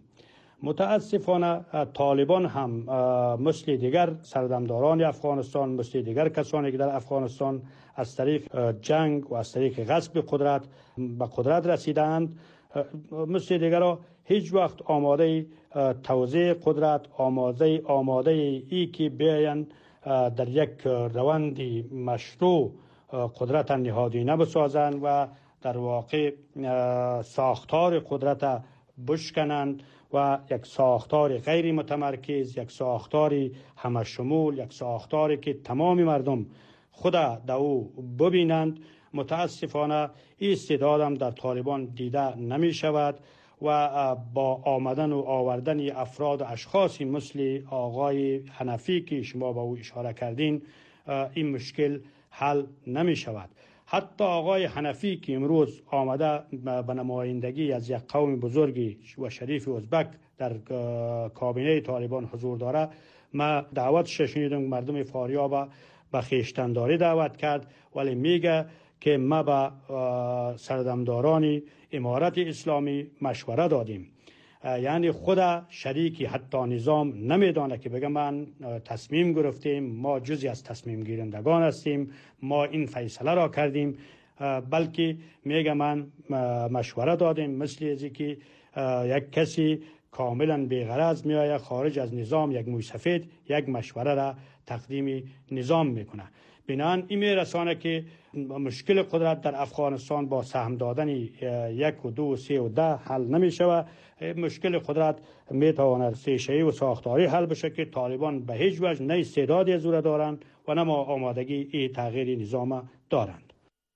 متاسفانه طالبان هم مثل دیگر سردمداران افغانستان، مثل دیگر کسانی که در افغانستان از طریق جنگ و از طریق غصب قدرت به قدرت رسیدند، مثل دیگر هیچ وقت آماده توزیع قدرت، آماده ای که بیاین در یک روند مشروع قدرت نهادینه بسازند و در واقع ساختار قدرت بشکنند و یک ساختار غیر متمرکز، یک ساختار همشمول، یک ساختاری که تمام مردم خود در او ببینند. متاسفانه این استعدادم در طالبان دیده نمی شود و با آمدن و آوردن افراد و اشخاصی مثل آقای حنفی که شما با او اشاره کردین این مشکل حل نمی شود. حتی آقای حنفی که امروز آمده به نمایندگی از یک قوم بزرگی و شریف ازبک در کابینه طالبان حضور داره، ما دعوتش شنیدم مردم فاریاب به خویشتنداری دعوت کرد، ولی میگه که ما به سردمداران امارت اسلامی مشوره دادیم. یعنی خود شریکی حتی نظام نمیدانه که بگه من تصمیم گرفتیم، ما جزی از تصمیم گیرندگان هستیم، ما این فیصله را کردیم، بلکه میگه من مشوره دادیم، مثل ازی که یک کسی کاملا بی‌غرض میآید خارج از نظام، یک موی سفید یک مشوره را تقدیم نظام میکنه. بنابراین این میرسانه که مشکل قدرت در افغانستان با سهم دادن 1 و 2 و 3 و 10 حل نمی شود. مشکل قدرت می تواند سیشه‌ای و ساختاری حل بشه که طالبان به هیچ وجه نه استعدادی از او دارند و نه آمادگی این تغییر نظام دارند.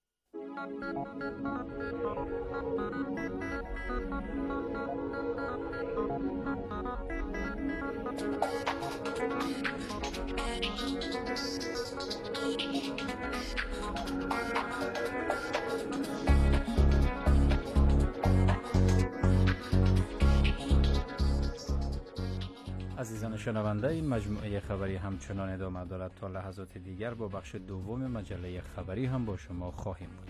عزیزان شنونده، این مجموعه خبری همچنان ادامه دارد. تا لحظات دیگر با بخش دوم مجله خبری هم با شما خواهیم بود.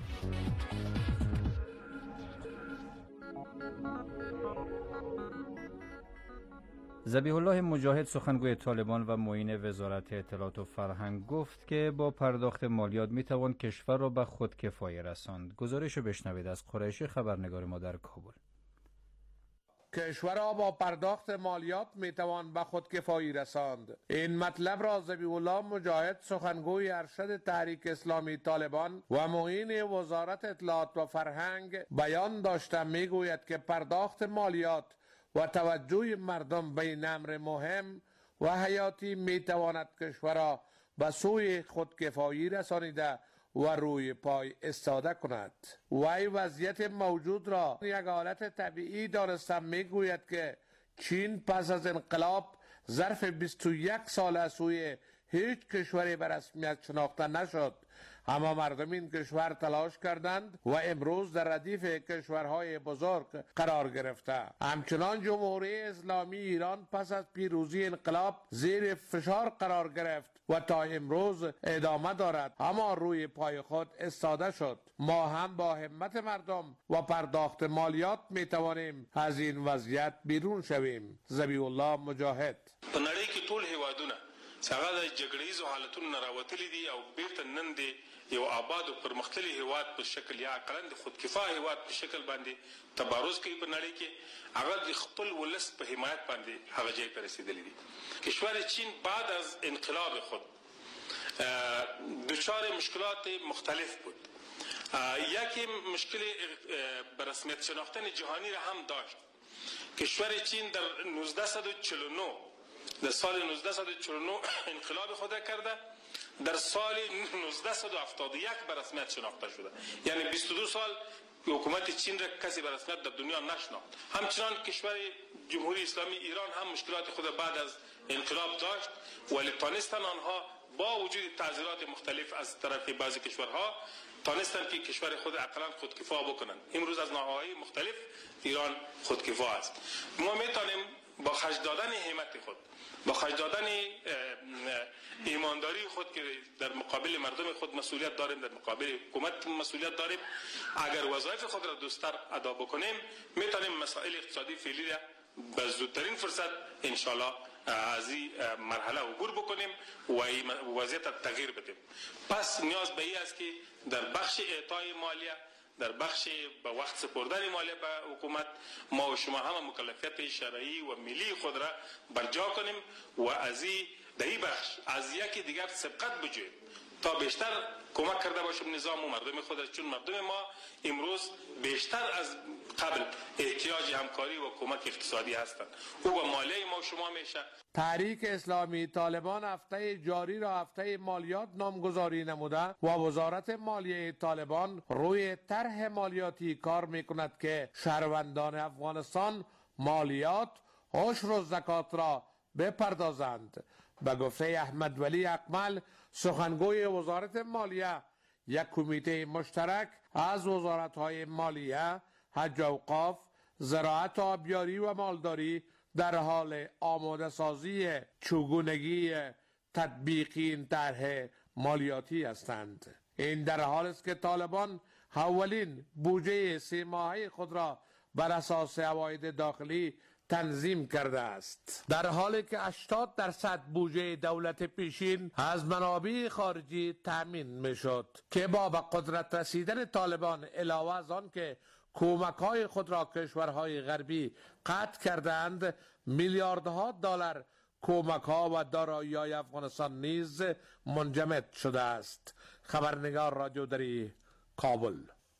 ذبیح الله مجاهد سخنگوی طالبان و معین وزارت اطلاعات و فرهنگ گفت که با پرداخت مالیات میتوان کشور را به خودکفایی رساند. گزارش بشنوید از قریشی، خبرنگار ما در کابل. کشور را با پرداخت مالیات میتوان به خودکفایی رساند. این مطلب را ذبیح الله مجاهد سخنگوی ارشد تحریک اسلامی طالبان و معین وزارت اطلاعات و فرهنگ بیان داشته. میگوید که پرداخت مالیات و توجه مردم به این امر مهم و حیاتی میتواند کشور را به سوی خودکفایی رسانیده و روی پای استاده کند. وی وضعیت موجود را یک حالت طبیعی دانسته. میگوید که چین پس از انقلاب ظرف 21 سال از سوی هیچ کشوری به رسمیت شناخته نشد، اما مردم این کشور تلاش کردند و امروز در ردیف کشورهای بزرگ قرار گرفته. همچنان جمهوری اسلامی ایران پس از پیروزی انقلاب زیر فشار قرار گرفت و تا امروز ادامه دارد، اما روی پای خود استاده شد. ما هم با همت مردم و پرداخت مالیات می توانیم از این وضعیت بیرون شویم. ذبیح الله مجاهد. په نړۍ کې ټول هیوادونه څنګه د جګړیزو حالتونو نه راوتلي دي او بیرته نن د یو آباد او پرمختللي هیواد په شکل یا اقلا د خودکفا هیواد په شکل باندې تبارز کوي په نړۍ کې، هغه د خپل ولس په حمایت باندې هغه ځای ته رسیدلی دي. کشور چین بعد از انقلاب خود دچار مشکلات مختلف بود. یکی مشکل به رسمیت شناختن جهانی را هم داشت. کشور چین در 1949 در سال 1949 انقلاب خود کرده، در سال 1971 به رسمیت شناخته شده. یعنی 22 سال حکومت چین را کسی به رسمیت در دنیا نشناخت. همچنان کشور جمهوری اسلامی ایران هم مشکلات خود بعد از انقلاب داشت، ولی تانستن آنها با وجود تعذیرات مختلف از طرف بعضی کشورها تانستن که کشور خود اقلا خودکفا بکنند. امروز از ناحیه‌های مختلف ایران خودکفا است. ما میتونیم با خرج دادن همت خود، با خرج دادن ایمانداری خود که در مقابل مردم خود مسئولیت داریم، در مقابل حکومت مسئولیت داریم، اگر وظایف خود را درست‌تر ادا بکنیم میتونیم مسائل اقتصادی فعلی را به زودترین فرصت ان شاء الله از این مرحله عبور بکنیم و وضعیت تغییر بدیم. پس نیاز به این است که در بخش اعطای مالیه، در بخش به وقت سپردن مالیه به حکومت، ما و شما هم مکلفیت شرعی و ملی خود را برجا کنیم و از این در این بخش از یکی دیگر سبقت بجوییم تا بیشتر کمک کرده باشیم نظام و مردم خود را، چون مردم ما امروز بیشتر از قبل احتیاج همکاری و کمک اقتصادی هستند. او به مالیه ما شما میشه. تحریک اسلامی طالبان هفته جاری را هفته مالیات نامگذاری نموده و وزارت مالیه طالبان روی طرح مالیاتی کار میکند که شهروندان افغانستان مالیات، عشر و زکات را بپردازند. به گفته احمد ولی اکمل، سخنگوی وزارت مالیه، یک کمیته مشترک از وزارت‌های مالیه، حج و اوقاف، زراعت و آبیاری و مالداری در حال آماده سازی چگونگی تطبیقی این طرح مالیاتی هستند. این در حال است که طالبان اولین بودجه 3 ماهه خود را بر اساس عواید داخلی تنظیم کرده است، در حالی که 80% بودجه دولت پیشین از منابع خارجی تامین میشد که با به قدرت رسیدن طالبان علاوه از آن که کمک‌های خود را کشورهای غربی قطع کردند، میلیاردها دلار کمک‌ها و دارایی‌های افغانستان نیز منجمد شده است. خبرنگار رادیو دری، کابل.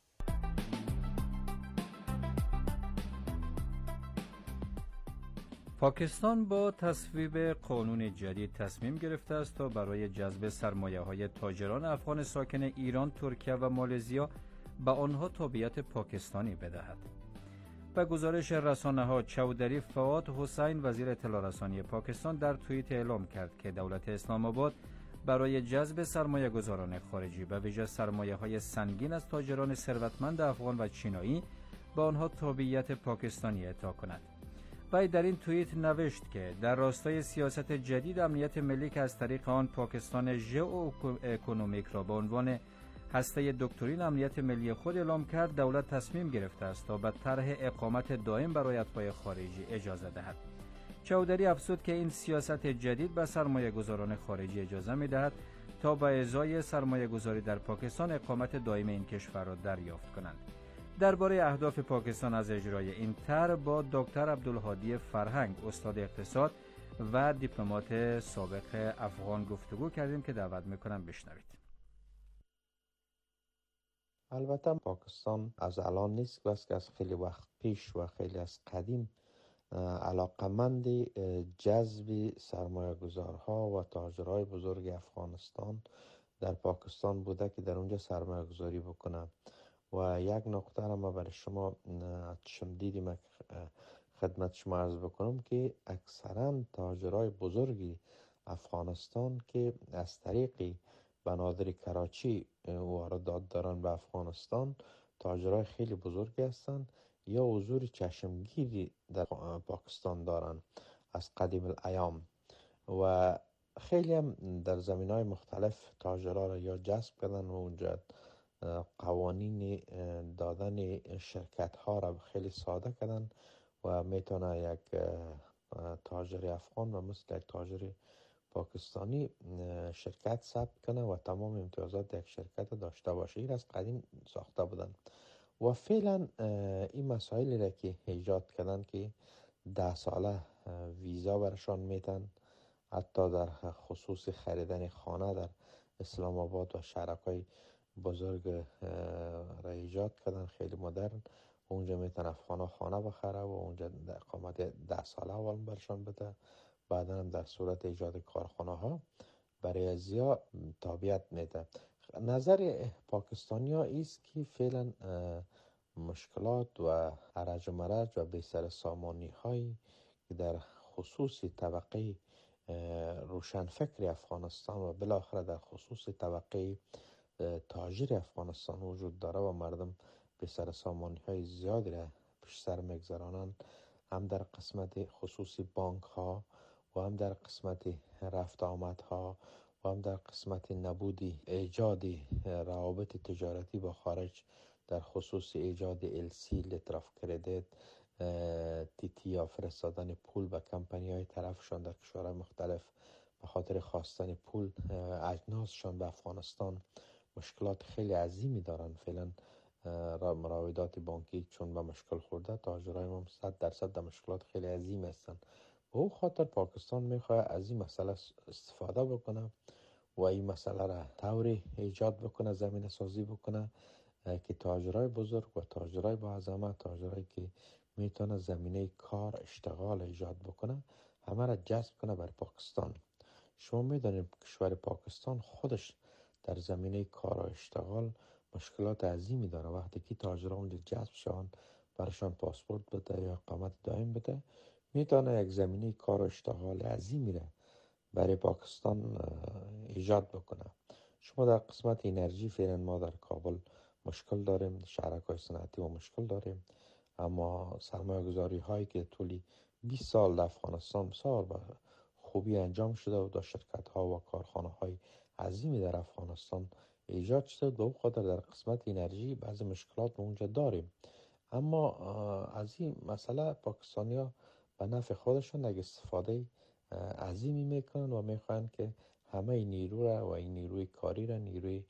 پاکستان با تصویب قانون جدید تصمیم گرفته است تا برای جذب سرمایه‌های تاجران افغان ساکن ایران، ترکیه و مالزیا به آنها تابعیت پاکستانی بدهد. به گزارش رسانه‌ها، چودری فواد حسین، وزیر اطلاع رسانی پاکستان، در توییت اعلام کرد که دولت اسلام آباد برای جذب سرمایه‌گذاران خارجی به ویژه سرمایه‌های سنگین از تاجران ثروتمند افغان و چینایی به آنها تابعیت پاکستانی اعطا کند. وی در این توییت نوشت که در راستای سیاست جدید امنیت ملی که از طریق آن پاکستان ژئواکونومیک را به عنوان هسته دکترین امنیت ملی خود اعلام کرد، دولت تصمیم گرفته است تا به طرح اقامت دائم برای اتباع خارجی اجازه دهد. چودری افزود که این سیاست جدید به سرمایه گذاران خارجی اجازه می دهد تا به ازای سرمایه گذاری در پاکستان اقامت دائم این کشور را دریافت کنند. درباره اهداف پاکستان از اجرای این طرح با دکتر عبدالهادی فرهنگ، استاد اقتصاد و دیپلمات سابق افغان گفتگو کردیم که دعوت میکنم بشنوید. البته پاکستان از الان نیست، بس که از خیلی وقت پیش و خیلی از قدیم علاقمند جذب سرمایه گذارها و تاجرهای بزرگ افغانستان در پاکستان بوده که در اونجا سرمایه گذاری بکنه. و یک نقطه را ما برای شما چشم دیدیم خدمت شما عرض بکنم که اکثرا تاجرای بزرگی افغانستان که از طریق بنادر کراچی واردات دارن به افغانستان، تاجرای خیلی بزرگی هستند یا حضور چشمگیری در پاکستان دارن از قدیم الایام و خیلی هم در زمینهای مختلف تاجرها را یا جذب کردن و اونجا قوانین دادن شرکت ها را خیلی ساده کردن و میتونه یک تاجر افغان و مثل یک تاجر پاکستانی شرکت ثبت کنه و تمام امتیازات یک شرکت داشته باشه. این از قدیم ساخته بودن و فعلا این مسائلی را که ایجاد کردن که 10 ساله ویزا برشان میتن، حتی در خصوص خریدن خانه در اسلام آباد و شهرکای بزرگ را ایجاد کردن، خیلی مدرن. اونجا میتن افغانا خانه بخره و اونجا در اقامت 10 ساله اول برشان بده، بعدا هم در صورت ایجاد کارخانه ها برای ازیا تابعیت میده. نظر پاکستانی ها ایست که فعلا مشکلات و هرج و مرج و بیسر سامانی هایی که در خصوص طبقه روشنفکر افغانستان و بالاخره در خصوص طبقه تاجر افغانستان وجود داره و مردم به سر سامانی های زیادی را پیش سر میگذرانند، هم در قسمت خصوصی بانک ها و هم در قسمت رفت آمد ها و هم در قسمت نبودی ایجاد روابط تجارتی با خارج در خصوص ایجاد LC لیتر آف کردیت، TT یا فرستادن پول به کمپانی های طرفشان در کشورهای مختلف به خاطر خواستن پول اجناسشان به افغانستان مشکلات خیلی عظیمی دارن. فعلا مراودات بانکی چون به مشکل خورده، تاجرای ما 100% در مشکلات خیلی عظیم هستن. به او خاطر پاکستان میخواد از این مسئله استفاده بکنه و این مسئله را طوری ایجاد بکنه، زمینه سازی بکنه که تاجرای بزرگ و تاجرای با عظمت، تاجرایی که میتونه زمینه کار اشتغال ایجاد بکنه، همه را جذب کنه بر پاکستان. شما میدونید کشور پاکستان خودش در زمینه کار و اشتغال مشکلات عظیمی داره. وقتی که تاجران اونجا جذب شوند، برشان پاسپورت بده یا اقامت دائم بده، میتونه یک زمینه کار و اشتغال عظیمی را برای پاکستان ایجاد بکنه. شما در قسمت انرژی فعلا ما در کابل مشکل داریم، شرکای صنعتی و مشکل داریم، اما سرمایه گذاری هایی که طولی 20 سال در افغانستان بسیار به خوبی انجام شده و در شرکت ها و کارخانه های عظیمی در افغانستان ایجاد شده، به اون خاطر در قسمت انرژی بعضی مشکلات اونجا داریم. اما از این مسئله پاکستانی ها به نفع خودشون یک استفاده عظیمی میکنن و میخوان که همه نیرو را و این نیروی کاری را، نیروی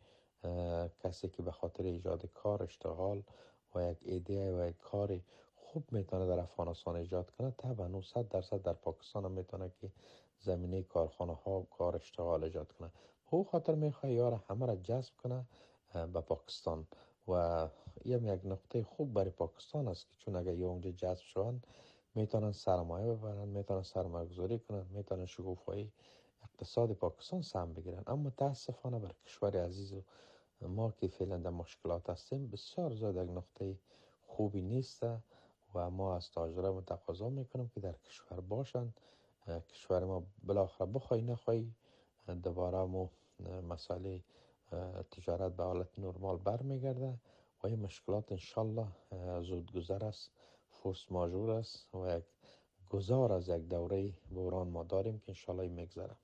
کسی که به خاطر ایجاد کار، اشتغال و یک ایده و یک کار خوب میتونه در افغانستان ایجاد کنه، طبعا 100% در پاکستان هم میتونه که زمینه کارخانه ها و کار اشتغال ایجاد کنه. او خاطر میخواه یار همه را جذب کنه به پاکستان و یک نقطه خوب برای پاکستان است که چون اگر اونجا جذب شوند میتونن سرمایه ببرن، میتونن سرمایه گذاری کنن، میتونن شکوفایی اقتصاد پاکستان سهم بگیرن. اما متاسفانه بر کشور عزیز ما که فعلا در مشکلات هستیم بسیار زیاد یک نقطه خوبی نیست و ما از تاجران تقاضا میکنیم که در کشور باشند. کشور ما بالاخره بخوای نخوای دوباره مو مسئله تجارت به حالت نرمال برمیگرده و این مشکلات انشالله زود گذر است، فورس ماژور است و یک گذار از یک دوره بحران ما داریم که انشالله میگذره.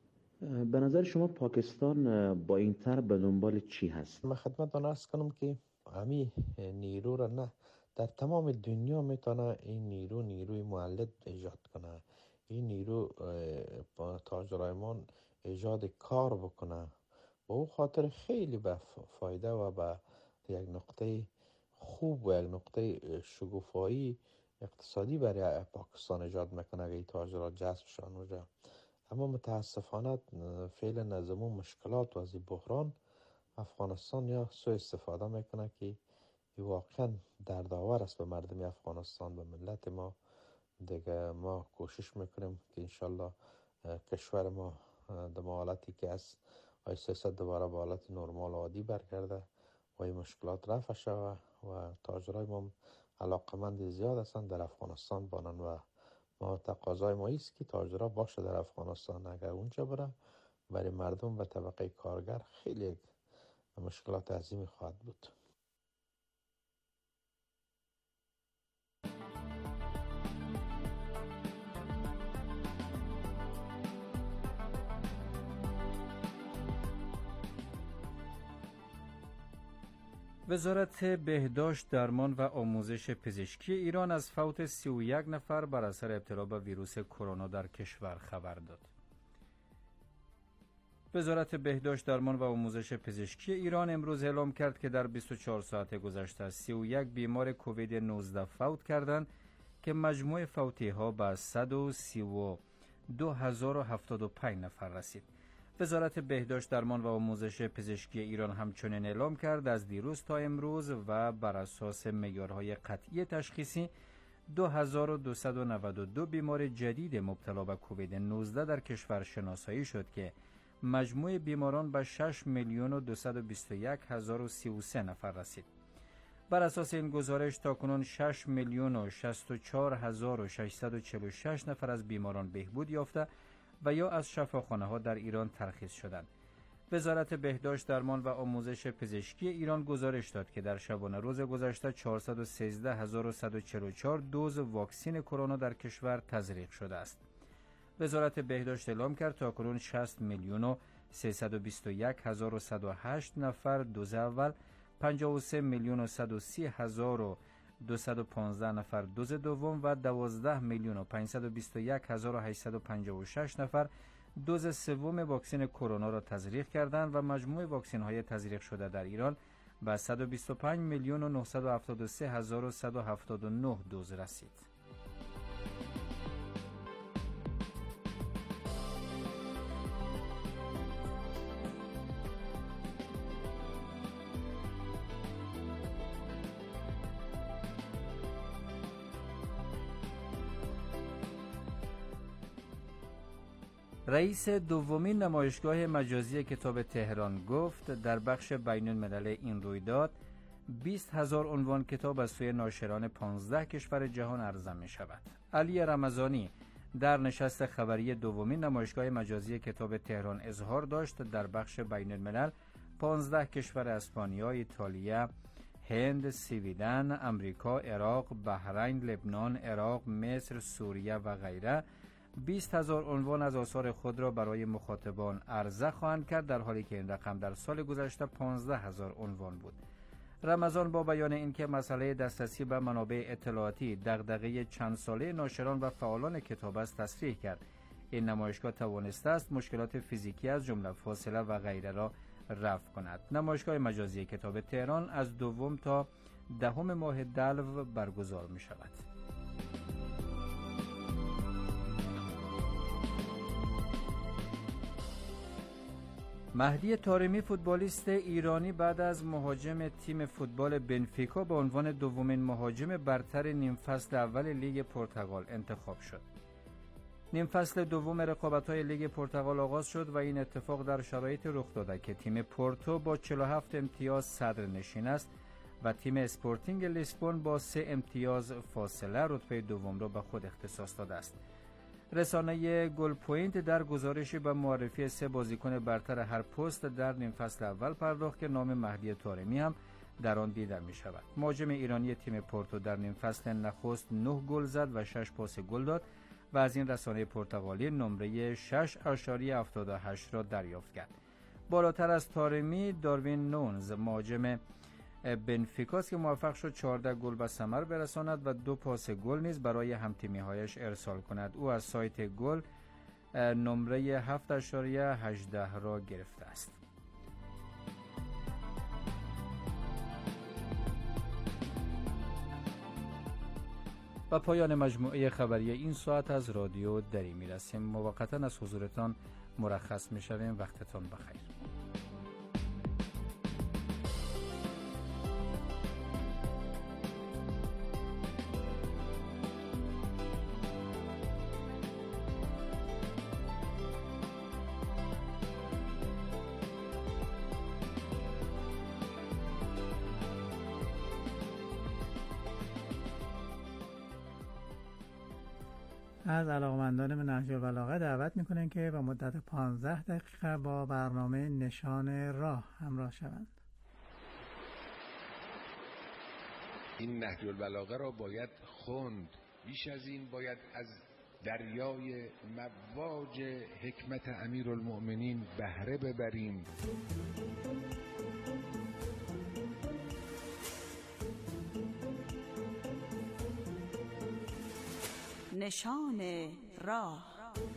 به نظر شما پاکستان با این طرح به دنبال چی هست؟ من خدمتتون عرض کنم که همین نیرو را نه در تمام دنیا میتونه این نیروی مولد ایجاد کنه. این نیرو تاجرای ما ایجاد کار بکنه و او خاطر خیلی به فایده و به یک نقطه خوب و یک نقطه شگوفایی اقتصادی برای پاکستان ایجاد میکنه اگه تاجرات جذب شون اونجا. اما متاسفانه فعلا از اون مشکلات و از بحران افغانستان یا سوء استفاده میکنه که واقعا دردآور است به مردم افغانستان، به ملت ما. دیگه ما کوشش میکنیم که انشالله کشور ما در حالتی که از آیسته دوباره به حالت نرمال و عادی برگرده و این مشکلات رفع شود و تاجرای ما علاقمند زیاد هستند در افغانستان بانن و ما تقاضای ما ایست که تاجرها باشه در افغانستان. اگر اونجا بره برای مردم و طبقه کارگر خیلی مشکلات عظیمی خواهد بود. وزارت بهداشت، درمان و آموزش پزشکی ایران از فوت 31 نفر بر اثر ابتلا به ویروس کرونا در کشور خبر داد. وزارت بهداشت، درمان و آموزش پزشکی ایران امروز اعلام کرد که در 24 ساعت گذشته 31 بیمار کووید 19 فوت کردند که مجموع فوتی ها به 132,075 نفر رسید. وزارت بهداشت، درمان و آموزش پزشکی ایران همچنین اعلام کرد از دیروز تا امروز و بر اساس معیارهای قطعی تشخیصی 2292 بیمار جدید مبتلا به کووید 19 در کشور شناسایی شد که مجموع بیماران به 6,221,033 نفر رسید. بر اساس این گزارش تاکنون 6,064,646 نفر از بیماران بهبود یافته و یا از شفاخانه ها در ایران ترخیص شدند. وزارت بهداشت، درمان و آموزش پزشکی ایران گزارش داد که در شبانه روز گذشته 413,144 دوز واکسن کرونا در کشور تزریق شده است. وزارت بهداشت اعلام کرد تاکنون 60,321,108 نفر دوز اول، 53,130,215 نفر دوز دوم و 12,521,856 نفر دوز سوم واکسن کرونا را تزریق کردند و مجموع واکسن های تزریق شده در ایران به 125,973,179 دوز رسید. رئیس دومین نمایشگاه مجازی کتاب تهران گفت در بخش بین الملل این رویداد 20,000 عنوان کتاب از سوی ناشران 15 کشور جهان عرضه می شود. علی رمضانی در نشست خبری دومین نمایشگاه مجازی کتاب تهران اظهار داشت در بخش بین الملل 15 کشور اسپانیا، ایتالیا، هند، سویدن، امریکا، عراق، بحرین، لبنان، عراق، مصر، سوریه و غیره 20,000 عنوان از آثار خود را برای مخاطبان عرضه خواهند کرد، در حالی که این رقم در سال گذشته 15,000 عنوان بود. رمضان با بیان اینکه مسئله دسترسی به منابع اطلاعاتی دغدغه چند ساله ناشران و فعالان کتاب است تصریح کرد. این نمایشگاه توانسته است مشکلات فیزیکی از جمله فاصله و غیره را رفع کند. نمایشگاه مجازی کتاب تهران از 2 تا 10 ماه دلو برگزار می شود. مهدی طارمی فوتبالیست ایرانی بعد از مهاجم تیم فوتبال بنفیکا به عنوان دومین مهاجم برتر نیم فصل اول لیگ پرتغال انتخاب شد. نیم فصل دوم رقابت‌های لیگ پرتغال آغاز شد و این اتفاق در شرایطی رخ داده که تیم پورتو با 47 امتیاز صدرنشین است و تیم اسپورتینگ لیسبون با 3 امتیاز فاصله رتبه دوم را به خود اختصاص داده است. رسانه گل پوینت در گزارشی به معرفی 3 بازیکن برتر هر پست در نیم فصل اول پرداخت که نام مهدی طارمی هم در آن دیده می شود. مهاجم ایرانی تیم پورتو در نیم فصل نخست 9 گل زد و 6 پاس گل داد و از این رسانه پرتغالی نمره 6.78 را دریافت کرد. بالاتر از طارمی داروین نونز مهاجم بنفیکاست که موفق شد 14 گل به ثمر برساند و 2 پاس گل نیز برای همتیمی‌هایش ارسال کند. او از سایت گل نمره 7.18 را گرفته است. و پایان مجموعه خبری این ساعت از رادیو دری میرسیم. موقتا از حضورتان مرخص میشویم. وقتتان بخیر. از علاقمندان به نهج البلاغه دعوت میکنن که با مدت 15 دقیقه با برنامه نشان راه همراه شوند. این نهج البلاغه را باید خوند، بیش از این باید از دریای مواج حکمت امیرالمؤمنین بهره ببریم. نشان راه.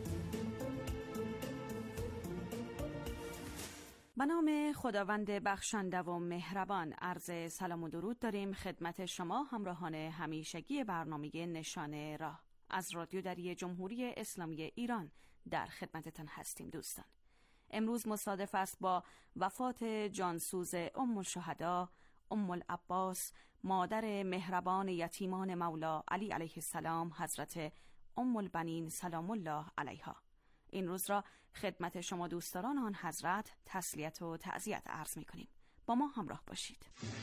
به نام خداوند بخشنده و مهربان، عرض سلام و درود داریم خدمت شما همراهان همیشگی برنامه نشان راه از رادیو دری جمهوری اسلامی ایران. در خدمتتان هستیم دوستان. امروز مصادف است با وفات جانسوز ام الشهدا ام العباس، مادر مهربان یتیمان مولا علی علیه السلام، حضرت ام البنین سلام الله علیها. این روز را خدمت شما دوستداران آن حضرت تسلیت و تعزیت عرض می کنیم. با ما همراه باشید.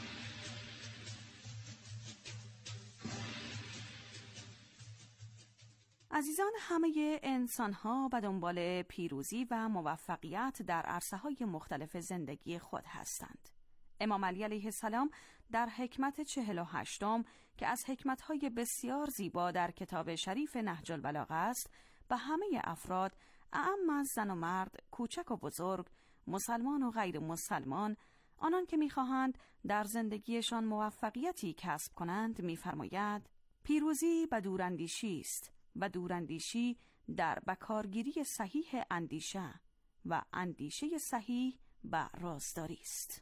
عزیزان، همه انسان‌ها به دنبال پیروزی و موفقیت در عرصه‌های مختلف زندگی خود هستند. امام علی علیه السلام در حکمت 48 که از حکمت‌های بسیار زیبا در کتاب شریف نهج البلاغه است، به همه افراد، اعم از زن و مرد، کوچک و بزرگ، مسلمان و غیر مسلمان، آنان که می‌خواهند در زندگیشان موفقیتی کسب کنند، می‌فرماید پیروزی به دوراندیشی است و دوراندیشی در بکارگیری صحیح اندیشه و اندیشه صحیح به رازداری است.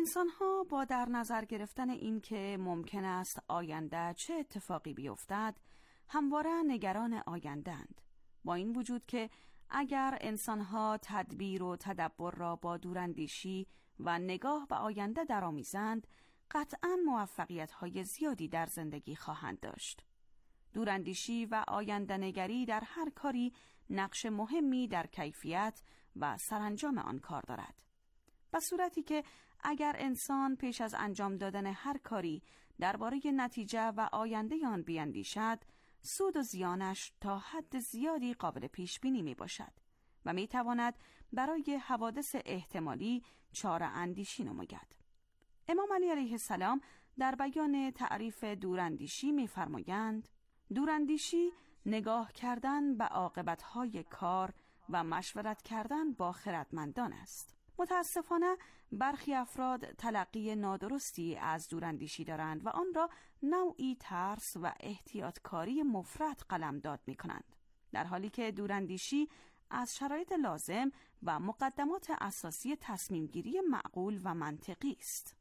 انسان‌ها با در نظر گرفتن این که ممکن است آینده چه اتفاقی بیفتد، همواره نگران آینده‌اند. با این وجود که اگر انسان‌ها تدبیر و تدبر را با دوراندیشی و نگاه به آینده درآمیزند، قطعاً موفقیت‌های زیادی در زندگی خواهند داشت. دوراندیشی و آینده‌نگری در هر کاری نقش مهمی در کیفیت و سرانجام آن کار دارد. به صورتی که اگر انسان پیش از انجام دادن هر کاری درباره نتیجه و آینده آن بیندیشد، سود و زیانش تا حد زیادی قابل پیش بینی می باشد و می تواند برای حوادث احتمالی چاره اندیشی نماید. امام علی علیه السلام در بیان تعریف دوراندیشی می فرمایند: دوراندیشی نگاه کردن به عاقبت‌های کار و مشورت کردن با خردمندان است. متاسفانه برخی افراد تلقی نادرستی از دوراندیشی دارند و آن را نوعی ترس و احتیاطکاری مفرط قلمداد می‌کنند، در حالی که دوراندیشی از شرایط لازم و مقدمات اساسی تصمیم‌گیری معقول و منطقی است.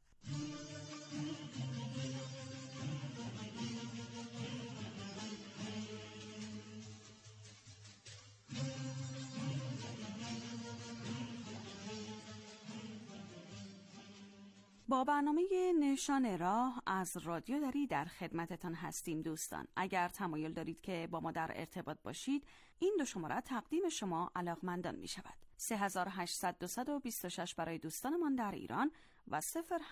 با برنامه نشان راه از رادیو دری در خدمتتان هستیم دوستان. اگر تمایل دارید که با ما در ارتباط باشید، این دو شماره تقدیم شما علاقمندان می شود: 3800-226 برای دوستانمان در ایران و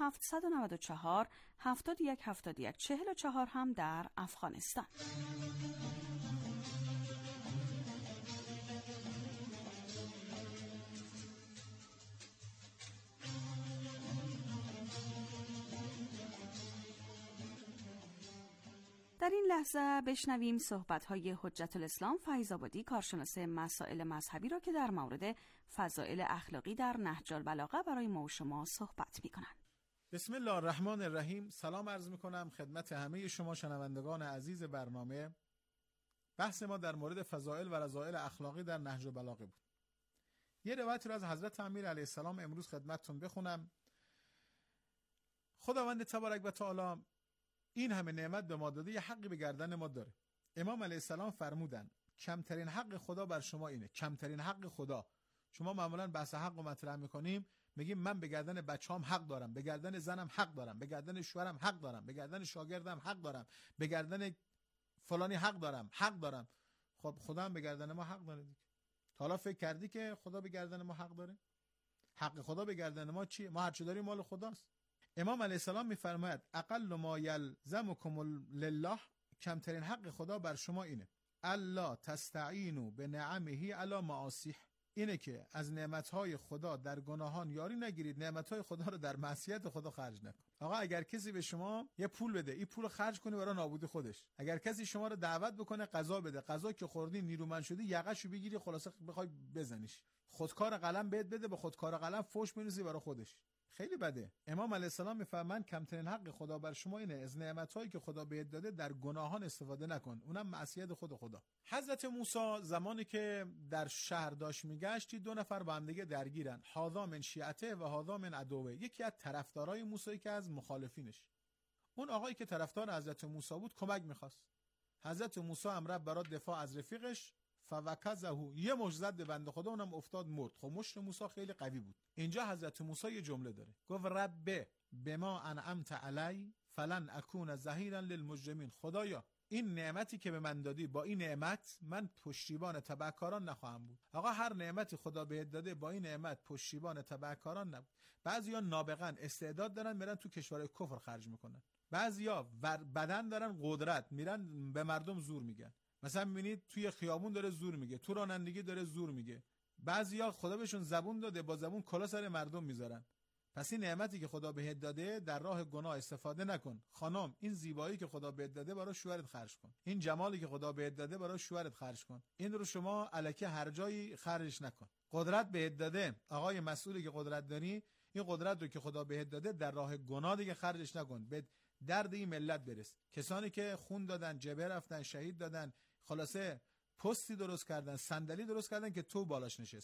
0794-7171-44 هم در افغانستان. در این لحظه بشنویم صحبت‌های حجت الاسلام فیض‌آبادی، کارشناس مسائل مذهبی را که در مورد فضائل اخلاقی در نهج البلاغه برای ما و شما صحبت می‌کنند. بسم الله الرحمن الرحیم. سلام عرض می‌کنم خدمت همه شما شنوندگان عزیز برنامه. بحث ما در مورد فضائل و رذائل اخلاقی در نهج البلاغه بود. یه روایت را از حضرت امیر علیه السلام امروز خدمتتون بخونم. خداوند تبارک و تعالی این همه نعمت به ما داده، یه حقی به گردن ما داره. امام علیه السلام فرمودن کمترین حق خدا بر شما اینه. کمترین حق خدا. شما معمولا بحث حق رو مطرح میکنیم، میگیم من به گردن بچه‌ام حق دارم، به گردن زنم حق دارم، به گردن شوهرم حق دارم، به گردن شاگردم حق دارم، به گردن فلانی حق دارم. خب خدا هم به گردن ما حق داره دیگه. تا حالا فکر کردی که خدا به گردن ما حق داره؟ حق خدا به گردن ما چیه؟ ما هر چی داریم مال خداست. امام علیه السلام میفرماید اقل ما یلزمکم لله، کمترین حق خدا بر شما اینه الا تستعینوا بنعمه علی معاصیه، اینه که از نعمتهای خدا در گناهان یاری نگیرید، نعمتهای خدا رو در معصیت خدا خرج نکن. آقا اگر کسی به شما یه پول بده، این پول رو خرج کنی برای نابود خودش. اگر کسی شما رو دعوت بکنه غذا بده، غذا که خوردی نیرومند شدی یقه‌شو بگیری خلاصه بخوای بزنیش. خودکار قلم بهت بده، به خودکار قلم فوش می‌نویسی برای خودش. خیلی بده. امام علیه السلام میفرمایند کمترین حق خدا بر شما اینه از نعمتایی که خدا بهت داده در گناهان استفاده نکن، اونم معصیت خدا. حضرت موسی زمانی که در شهر داشت میگشت، دو نفر با هم دیگه درگیرن، هذا من شیعته و هذا من عدوه. یکی از طرفدارای موسی که از مخالفینش. اون آقایی که طرفدار حضرت موسی بود کمک میخواست. حضرت موسی هم رفت برای دفاع از رفیقش، فوکزه، یه مشت زد به بنده خدا، اونم افتاد مرد. خب مشت موسی خیلی قوی بود. اینجا حضرت موسی یه جمله داره، گفت رب بما انعمت علی فلن اکون ظهیرا للمجرمین. خدایا این نعمتی که به من دادی، با این نعمت من پشتیبان تبعکاران نخواهم بود. آقا هر نعمتی خدا بهت داده با این نعمت پشتیبان تبعکاران نبود. بعضیا نابغن استعداد دارن میرن تو کشورهای کفر خرج میکنن، بعضیا بدن دارن قدرت میرن به مردم زور میگن. مثلا میبینید توی خیابون داره زور میگه، تو رانندگی داره زور میگه. بعضیا خدا بهشون زبون داده، با زبون کلا سر مردم میذارن. پس این نعمتی که خدا بهت داده در راه گناه استفاده نکن. خانم این زیبایی که خدا بهت داده برای شوهرت خرج کن، این جمالی که خدا بهت داده برای شوهرت خرج کن، این رو شما الکی هر جایی خرجش نکن. قدرت بهت داده، آقای مسئولی که قدرت داری، این قدرت رو که خدا بهت داده در راه گناه دیگه خرجش نکن. به درد این ملت برس. کسانی که خون دادن، جبهه رفتن، شهید دادن، خلاصه پستی درست کردن، صندلی درست کردن که تو بالاش نشستی.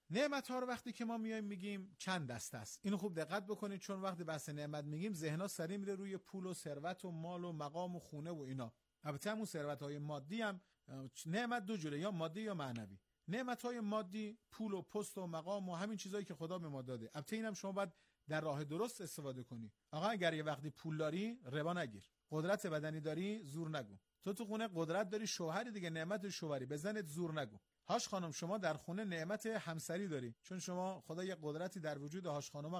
نعمت ها رو وقتی که ما میایم میگیم چند دسته است. اینو خوب دقت بکنید، چون وقتی بحث نعمت میگیم ذهن‌ها سریع میره روی پول و ثروت و مال و مقام و خونه و اینا. البته همون ثروت‌های مادی هم نعمت دو جوره، یا مادی یا معنوی. نعمت‌های مادی پول و پست و مقام و همین چیزایی که خدا به ما داده. البته اینم شما باید در راه درست استفاده کنی. آقا اگر یه وقتی پول داری ربا نگیر، قدرت بدنی داری زور نگو. تو خونه قدرت داری، شوهری دیگه نعمت شوهری، به زنت زور نگو. هاش خانم شما در خونه نعمت همسری داری، چون شما خدا یه قدرتی در وجود هاش خانم